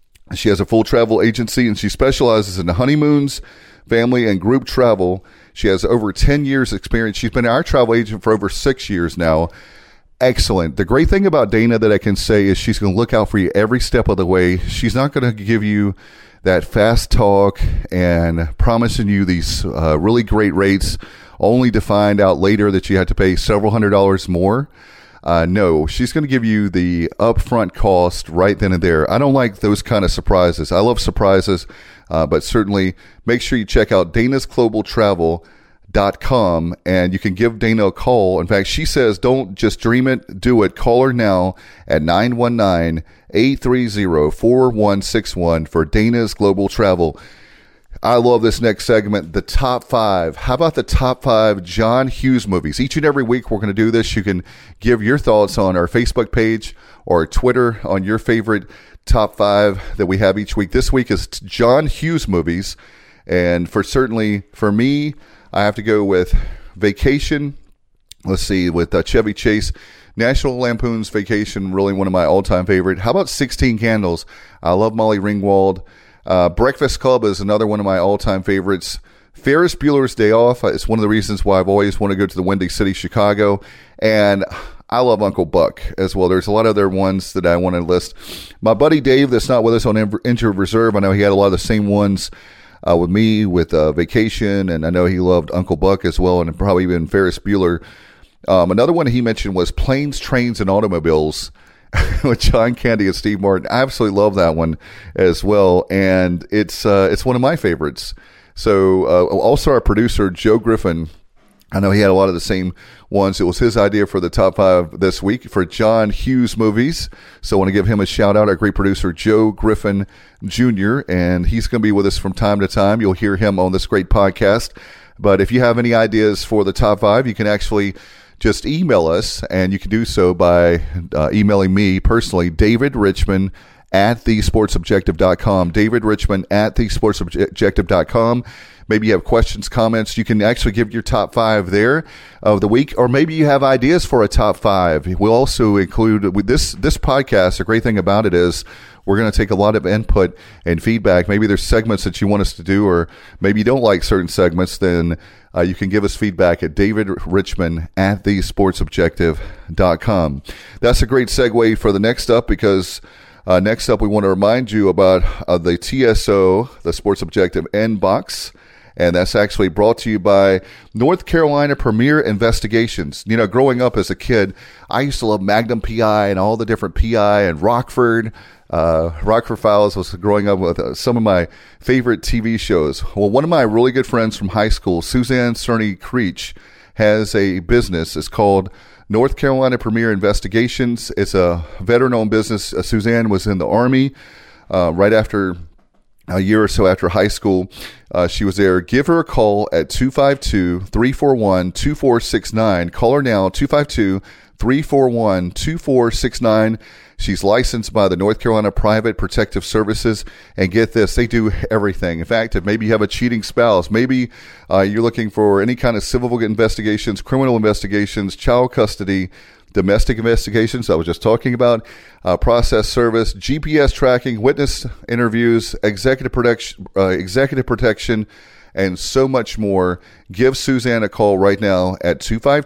Speaker 2: agency, and she specializes in honeymoons, family, and group travel. She has over 10 years experience. She's been our travel agent for over 6 years now. Excellent. The great thing about Dana that I can say is she's going to look out for you every step of the way. She's not going to give you that fast talk and promising you these really great rates only to find out later that you have to pay several $100s more. No, she's going to give you the upfront cost right then and there. I don't like those kind of surprises. I love surprises, but certainly make sure you check out danasglobaltravel.com and you can give Dana a call. In fact, she says, don't just dream it, do it. Call her now at 919-830-4161 for Dana's Global Travel. I love this next segment, the top 5. How about the top 5 John Hughes movies? Each and every week we're going to do this. You can give your thoughts on our Facebook page or Twitter on your favorite top 5 that we have each week. This week is John Hughes movies. And for me, I have to go with Vacation. Let's see, with Chevy Chase. National Lampoon's Vacation, really one of my all-time favorite. How about 16 Candles? I love Molly Ringwald. Breakfast Club is another one of my all-time favorites. Ferris Bueller's Day Off is one of the reasons why I've always wanted to go to the Windy City, Chicago. And I love Uncle Buck as well. There's a lot of other ones that I want to list. My buddy Dave, that's not with us on Injured Reserve, I know he had a lot of the same ones with me with Vacation, and I know he loved Uncle Buck as well, and probably even Ferris Bueller. Another one he mentioned was Planes, Trains, and Automobiles with John Candy and Steve Martin. I absolutely love that one as well, and it's one of my favorites. So also our producer, Joe Griffin, I know he had a lot of the same ones. It was his idea for the top 5 this week for John Hughes movies. So I want to give him a shout out, our great producer, Joe Griffin Jr., and he's going to be with us from time to time. You'll hear him on this great podcast. But if you have any ideas for the top 5, you can actually just email us, and you can do so by emailing me personally, David Richman at thesportsobjective.com, David Richman at thesportsobjective.com. Maybe you have questions, comments. You can actually give your top 5 there of the week, or maybe you have ideas for a top 5. We'll also include with this podcast. The great thing about it is we're going to take a lot of input and feedback. Maybe there's segments that you want us to do, or maybe you don't like certain segments. Then you can give us feedback at David Richman at thesportsobjective.com. That's a great segue for the next up, because next up we want to remind you about the TSO, the Sports Objective Inbox. And that's actually brought to you by North Carolina Premier Investigations. You know, growing up as a kid, I used to love Magnum PI and all the different PI and Rockford. Rockford Files was growing up with some of my favorite TV shows. Well, one of my really good friends from high school, Suzanne Cerny Creech, has a business. It's called North Carolina Premier Investigations. It's a veteran-owned business. Suzanne was in the Army right after a year or so after high school. She was there. Give her a call at 252-341-2469. Call her now, 252-341-2469. She's licensed by the North Carolina Private Protective Services. And get this, they do everything. In fact, if maybe you have a cheating spouse, maybe you're looking for any kind of civil investigations, criminal investigations, child custody, domestic investigations I was just talking about, process service, GPS tracking, witness interviews, executive protection, and so much more. Give Suzanne a call right now at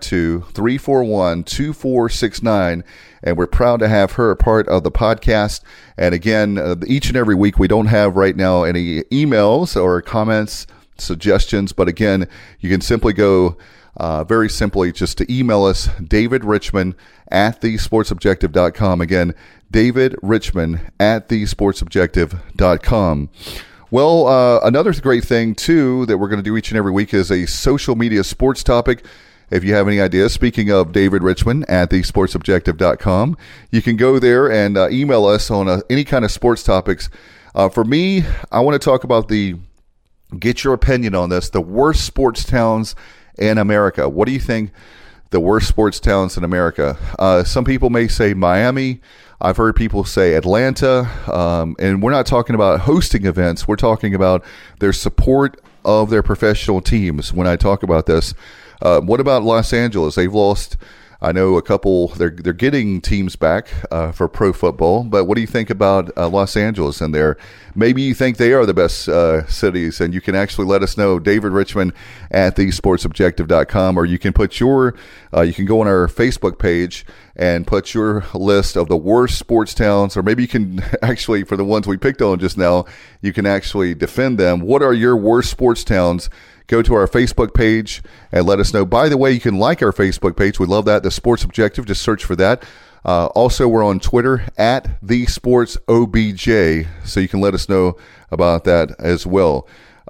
Speaker 2: 252-341-2469, and we're proud to have her a part of the podcast. And again, each and every week we don't have right now any emails or comments, suggestions, but again, you can simply go very simply just to email us, David Richman at thesportsobjective.com. Again, David Richman at thesportsobjective.com. Well, another great thing, too, that we're going to do each and every week is a social media sports topic. If you have any ideas, speaking of David Richman at thesportsobjective.com, you can go there and email us on any kind of sports topics. For me, I want to talk about get your opinion on this, the worst sports towns in America. What do you think the worst sports towns in America? Some people may say Miami. I've heard people say Atlanta. And we're not talking about hosting events. We're talking about their support of their professional teams when I talk about this. What about Los Angeles? They've lost, I know, a couple. They're getting teams back for pro football. But what do you think about Los Angeles and there? Maybe you think they are the best cities, and you can actually let us know. David Richman at thesportsobjective.com, or you can put you can go on our Facebook page and put your list of the worst sports towns, or maybe you can actually, for the ones we picked on just now, you can actually defend them. What are your worst sports towns? Go to our Facebook page and let us know. By the way, you can like our Facebook page. We love that. The Sports Objective. Just search for that. Also, we're on Twitter at TheSportsOBJ, so you can let us know about that as well.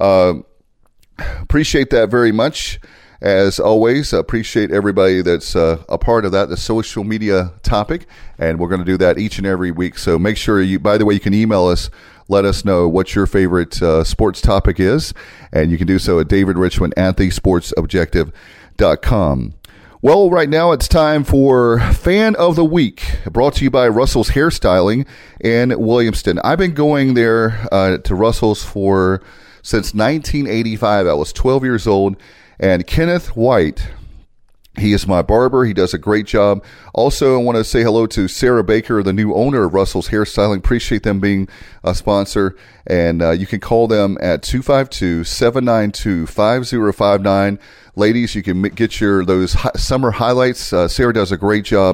Speaker 2: Appreciate that very much. As always, appreciate everybody that's a part of that, the social media topic, and we're going to do that each and every week. So make sure by the way, you can email us. Let us know what your favorite sports topic is, and you can do so at David Richman at thesportsobjective.com. Well, right now it's time for Fan of the Week, brought to you by Russell's Hairstyling in Williamston. I've been going there to Russell's since 1985. I was 12 years old, and Kenneth White He is my barber. He does a great job. Also, I want to say hello to Sarah Baker, the new owner of Russell's Hairstyling. Appreciate them being a sponsor. And you can call them at 252-792-5059. Ladies, you can get those summer highlights. Sarah does a great job.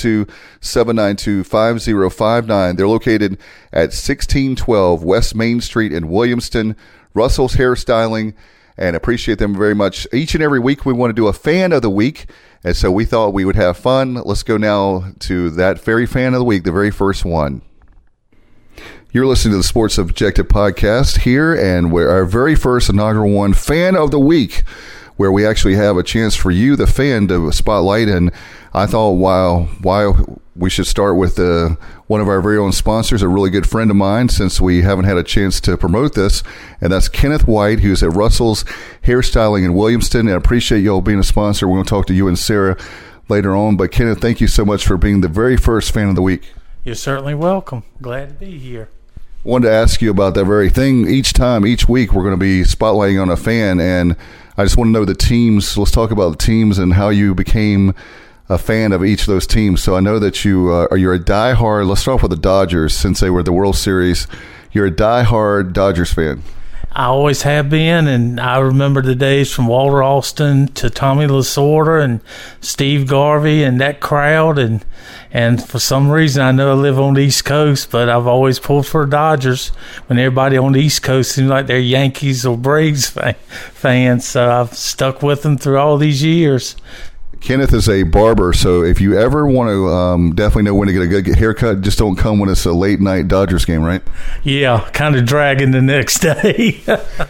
Speaker 2: 252-792-5059. They're located at 1612 West Main Street in Williamston. Russell's Hairstyling. And appreciate them very much. Each and every week we want to do a fan of the week, and so we thought we would have fun. Let's go now to that very fan of the week, the very first one. You're listening to the Sports Objective Podcast here, and we're our very first inaugural one, fan of the week, where we actually have a chance for you, the fan, to spotlight. And I thought, wow, we should start with one of our very own sponsors, a really good friend of mine, since we haven't had a chance to promote this, and that's Kenneth White, who's at Russell's Hairstyling in Williamston. And I appreciate you all being a sponsor. We're going to talk to you and Sarah later on. But Kenneth, thank you so much for being the very first fan of the week.
Speaker 4: You're certainly welcome. Glad to be here.
Speaker 2: I wanted to ask you about that very thing. Each week, we're going to be spotlighting on a fan, and I just want to know the teams. Let's talk about the teams and how you became a fan of each of those teams. So I know that you're a diehard. Let's start off with the Dodgers, since they were the World Series. You're a diehard Dodgers fan.
Speaker 4: I always have been, and I remember the days from Walter Alston to Tommy Lasorda and Steve Garvey and that crowd. And for some reason, I know I live on the East Coast, but I've always pulled for Dodgers when everybody on the East Coast seems like they're Yankees or Braves fans. So I've stuck with them through all these years.
Speaker 2: Kenneth is a barber, so if you ever want to definitely know when to get a good haircut, just don't come when it's a late night Dodgers game, right?
Speaker 4: Yeah, kind of dragging the next day.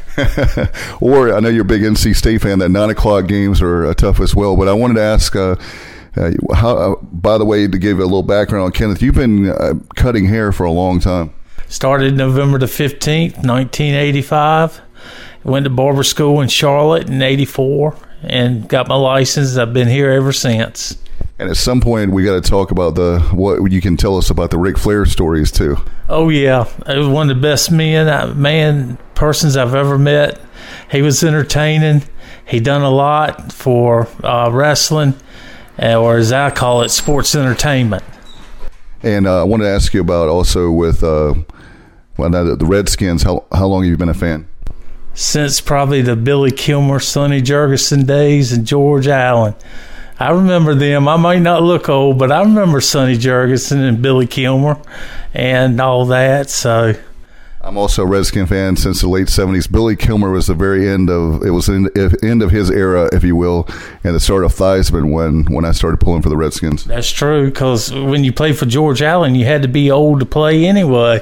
Speaker 2: Or I know you're a big NC State fan. That 9 o'clock games are tough as well. But I wanted to ask, how? By the way, to give a little background on Kenneth, you've been cutting hair for a long time.
Speaker 4: Started November the 15th, 1985. Went to barber school in Charlotte in 84. And got my license. I've been here ever since.
Speaker 2: And at some point, we got to talk about what you can tell us about the Ric Flair stories too.
Speaker 4: Oh yeah, it was one of the best persons I've ever met. He was entertaining. He done a lot for wrestling, or as I call it, sports entertainment. And
Speaker 2: I wanted to ask you about also with the Redskins. How long have you been a fan?
Speaker 4: Since probably the Billy Kilmer, Sonny Jurgensen days and George Allen. I remember them. I might not look old, but I remember Sonny Jurgensen and Billy Kilmer and all that. So
Speaker 2: I'm also a Redskin fan since the late 70s. Billy Kilmer was the very end of his era, if you will, and the start of Theismann when I started pulling for the Redskins.
Speaker 4: That's true, because when you played for George Allen, you had to be old to play anyway.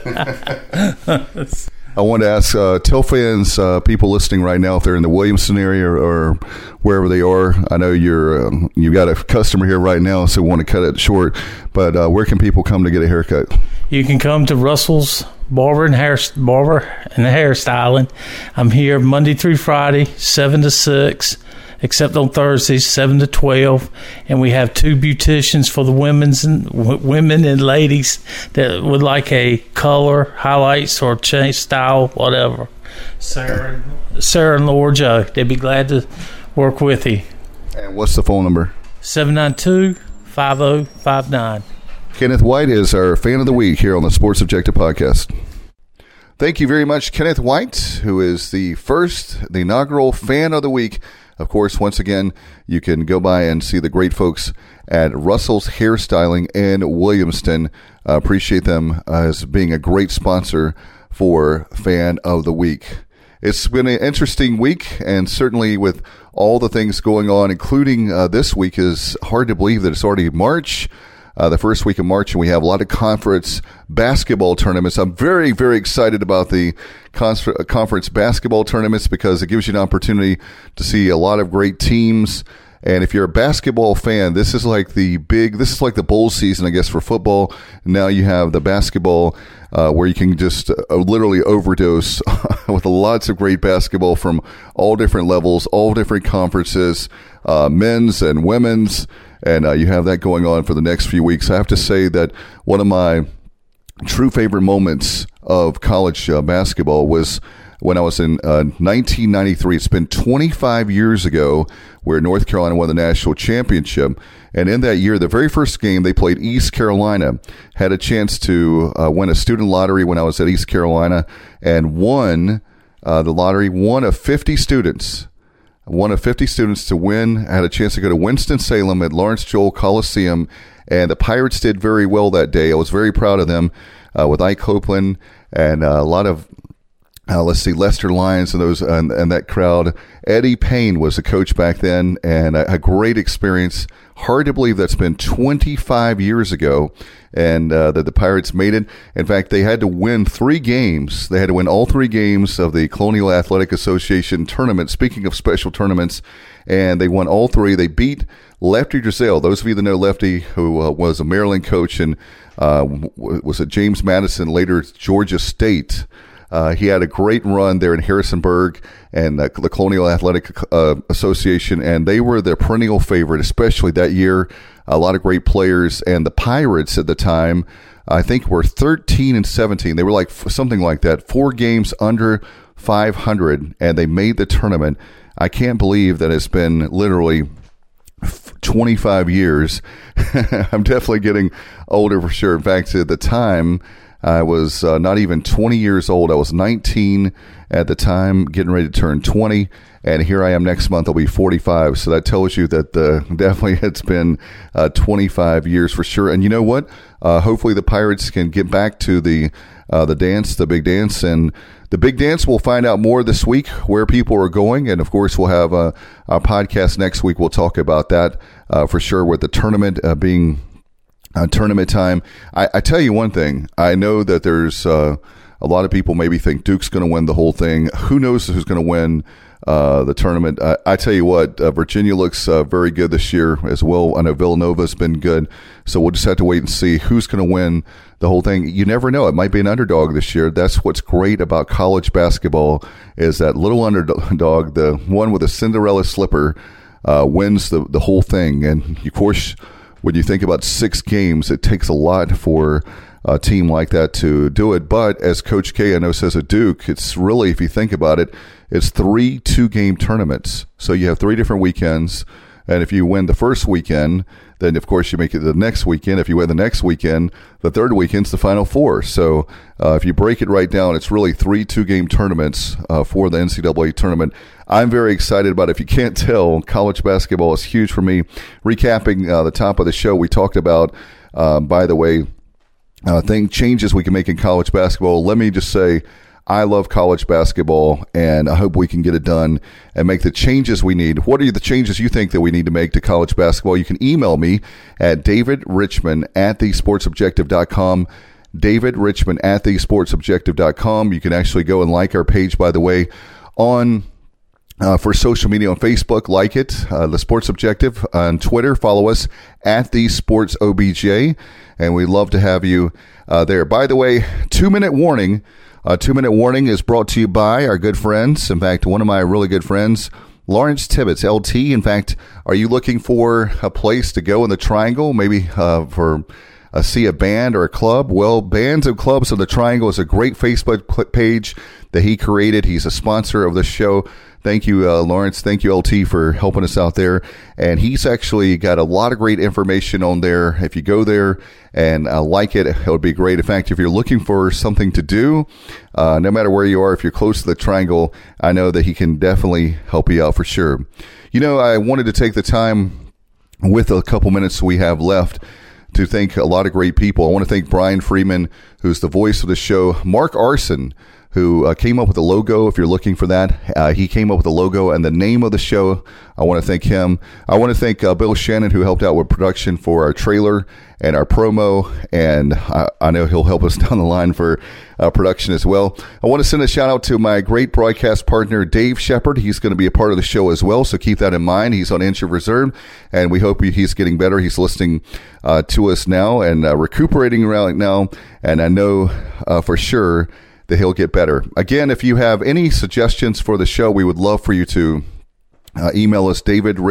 Speaker 2: I wanted to ask, tell fans, people listening right now, if they're in the Williamston area or wherever they are. I know you got a customer here right now, so we want to cut it short. But where can people come to get a haircut?
Speaker 4: You can come to Russell's Barber and Hairstyling. I'm here Monday through Friday, 7 to 6. Except on Thursdays, 7 to 12, and we have 2 beauticians for the women and ladies that would like a color, highlights, or change style, whatever. Sarah and Laura Joe, they'd be glad to work with you.
Speaker 2: And what's the phone number?
Speaker 4: 792-5059.
Speaker 2: Kenneth White is our fan of the week here on the Sports Objective Podcast. Thank you very much, Kenneth White, who is the inaugural fan of the week. Of course, once again, you can go by and see the great folks at Russell's Hairstyling in Williamston. Appreciate them as being a great sponsor for Fan of the Week. It's been an interesting week, and certainly with all the things going on, including this week, is hard to believe that it's already March. The first week of March, and we have a lot of conference basketball tournaments. I'm very, very excited about the conference basketball tournaments because it gives you an opportunity to see a lot of great teams. And if you're a basketball fan, this is like the bowl season, I guess, for football. Now you have the basketball where you can just literally overdose with lots of great basketball from all different levels, all different conferences, men's and women's. And you have that going on for the next few weeks. I have to say that one of my true favorite moments of college basketball was when I was in 1993. It's been 25 years ago where North Carolina won the national championship. And in that year, the very first game, they played East Carolina. Had a chance to win a student lottery when I was at East Carolina and won the lottery. One of 50 students to win. I had a chance to go to Winston-Salem at Lawrence Joel Coliseum, and the Pirates did very well that day. I was very proud of them with Ike Copeland and a lot of Lester Lyons and those and that crowd. Eddie Payne was the coach back then, and a great experience. Hard to believe that's been 25 years ago, and that the Pirates made it. In fact, they had to win 3 games. They had to win all 3 games of the Colonial Athletic Association tournament, speaking of special tournaments, and they won all 3. They beat Lefty Driesell. Those of you that know Lefty, who was a Maryland coach and was at James Madison, later Georgia State. He had a great run there in Harrisonburg and the Colonial Athletic Association, and they were the perennial favorite, especially that year. A lot of great players, and the Pirates at the time, I think, were 13-17. They were like something like that, 4 games under 500, and they made the tournament. I can't believe that it's been literally 25 years. I'm definitely getting older for sure. In fact, at the time, I was not even 20 years old. I was 19 at the time, getting ready to turn 20, and here I am next month. I'll be 45, so that tells you that definitely it's been 25 years for sure. And you know what? Hopefully the Pirates can get back to the dance, the big dance, and the big dance. We'll find out more this week where people are going, and of course we'll have a podcast next week. We'll talk about that for sure, with the tournament being tournament time. I tell you one thing. I know that there's a lot of people maybe think Duke's going to win the whole thing. Who knows who's going to win the tournament? I tell you what, Virginia looks very good this year as well. I know Villanova's been good, so we'll just have to wait and see who's going to win the whole thing. You never know. It might be an underdog this year. That's what's great about college basketball, is that little underdog, the one with a Cinderella slipper, wins the whole thing. And of course, when you think about 6 games, it takes a lot for a team like that to do it. But as Coach K, I know, says at Duke, it's really, if you think about it, it's 3 2-game tournaments. So you have 3 different weekends. And if you win the first weekend, then, of course, you make it the next weekend. If you win the next weekend, the third weekend's the Final Four. So if you break it right down, it's really 3 2-game tournaments for the NCAA tournament. I'm very excited about it. If you can't tell, college basketball is huge for me. Recapping the top of the show, we talked about, by the way, changes we can make in college basketball. Let me just say, I love college basketball, and I hope we can get it done and make the changes we need. What are the changes you think that we need to make to college basketball? You can email me at davidrichmond@thesportsobjective.com, davidrichmond@thesportsobjective.com. You can actually go and like our page, by the way, on for social media on Facebook. Like it, The Sports Objective. On Twitter, follow us at The Sports OBJ, and we'd love to have you there. By the way, 2-minute warning. 2-minute warning is brought to you by our good friends. In fact, one of my really good friends, Lawrence Tibbetts, LT. In fact, are you looking for a place to go in the Triangle, maybe for see a band or a club? Well, Bands and Clubs of the Triangle is a great Facebook page that he created. He's a sponsor of the show. Thank you, Lawrence. Thank you, LT, for helping us out there. And he's actually got a lot of great information on there. If you go there and like it, it would be great. In fact, if you're looking for something to do, no matter where you are, if you're close to the Triangle, I know that he can definitely help you out for sure. You know, I wanted to take the time with a couple minutes we have left to thank a lot of great people. I want to thank Brian Freeman, who's the voice of the show. Mark Arson, who came up with the logo. If you're looking for that, he came up with the logo and the name of the show. I want to thank him. I want to thank Bill Shannon, who helped out with production for our trailer and our promo, and I know he'll help us down the line for production as well. I want to send a shout out to my great broadcast partner, Dave Shepard. He's going to be a part of the show as well, so keep that in mind. He's on injured reserve, and we hope he's getting better. He's listening to us now and recuperating right now, and I know for sure that he'll get better. Again, if you have any suggestions for the show, we would love for you to Email us,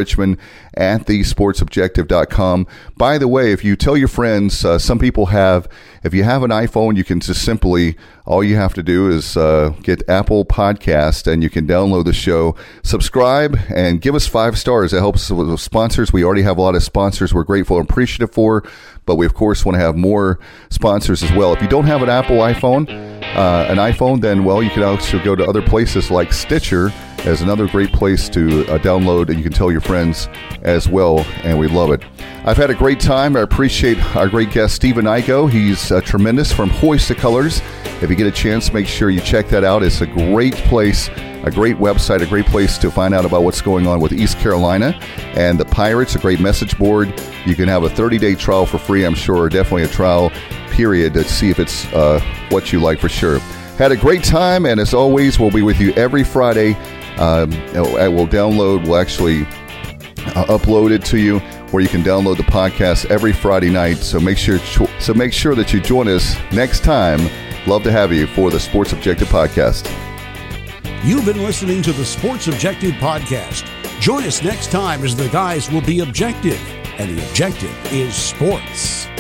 Speaker 2: davidrichmond@thesportsobjective.com. By the way, if you tell your friends, some people have, if you have an iPhone, you can just simply, all you have to do is get Apple Podcast, and you can download the show, subscribe, and give us 5 stars. That helps us with sponsors. We already have a lot of sponsors we're grateful and appreciative for, but we, of course, want to have more sponsors as well. If you don't have an Apple iPhone, then, well, you can also go to other places like Stitcher as another great place to download, and you can tell your friends as well, and we love it. I've had a great time. I appreciate our great guest, Stephen Igo. He's tremendous from Hoist the Colors. If you get a chance, make sure you check that out. It's a great place, a great website, a great place to find out about what's going on with East Carolina and the Pirates, a great message board. You can have a 30-day trial for free, I'm sure, definitely a trial period to see if it's what you like for sure. Had a great time, and as always, we'll be with you every Friday. We'll actually upload it to you where you can download the podcast every Friday night. So make sure that you join us next time. Love to have you for the Sports Objective Podcast.
Speaker 1: You've been listening to the Sports Objective Podcast. Join us next time as the guys will be objective, and the objective is sports.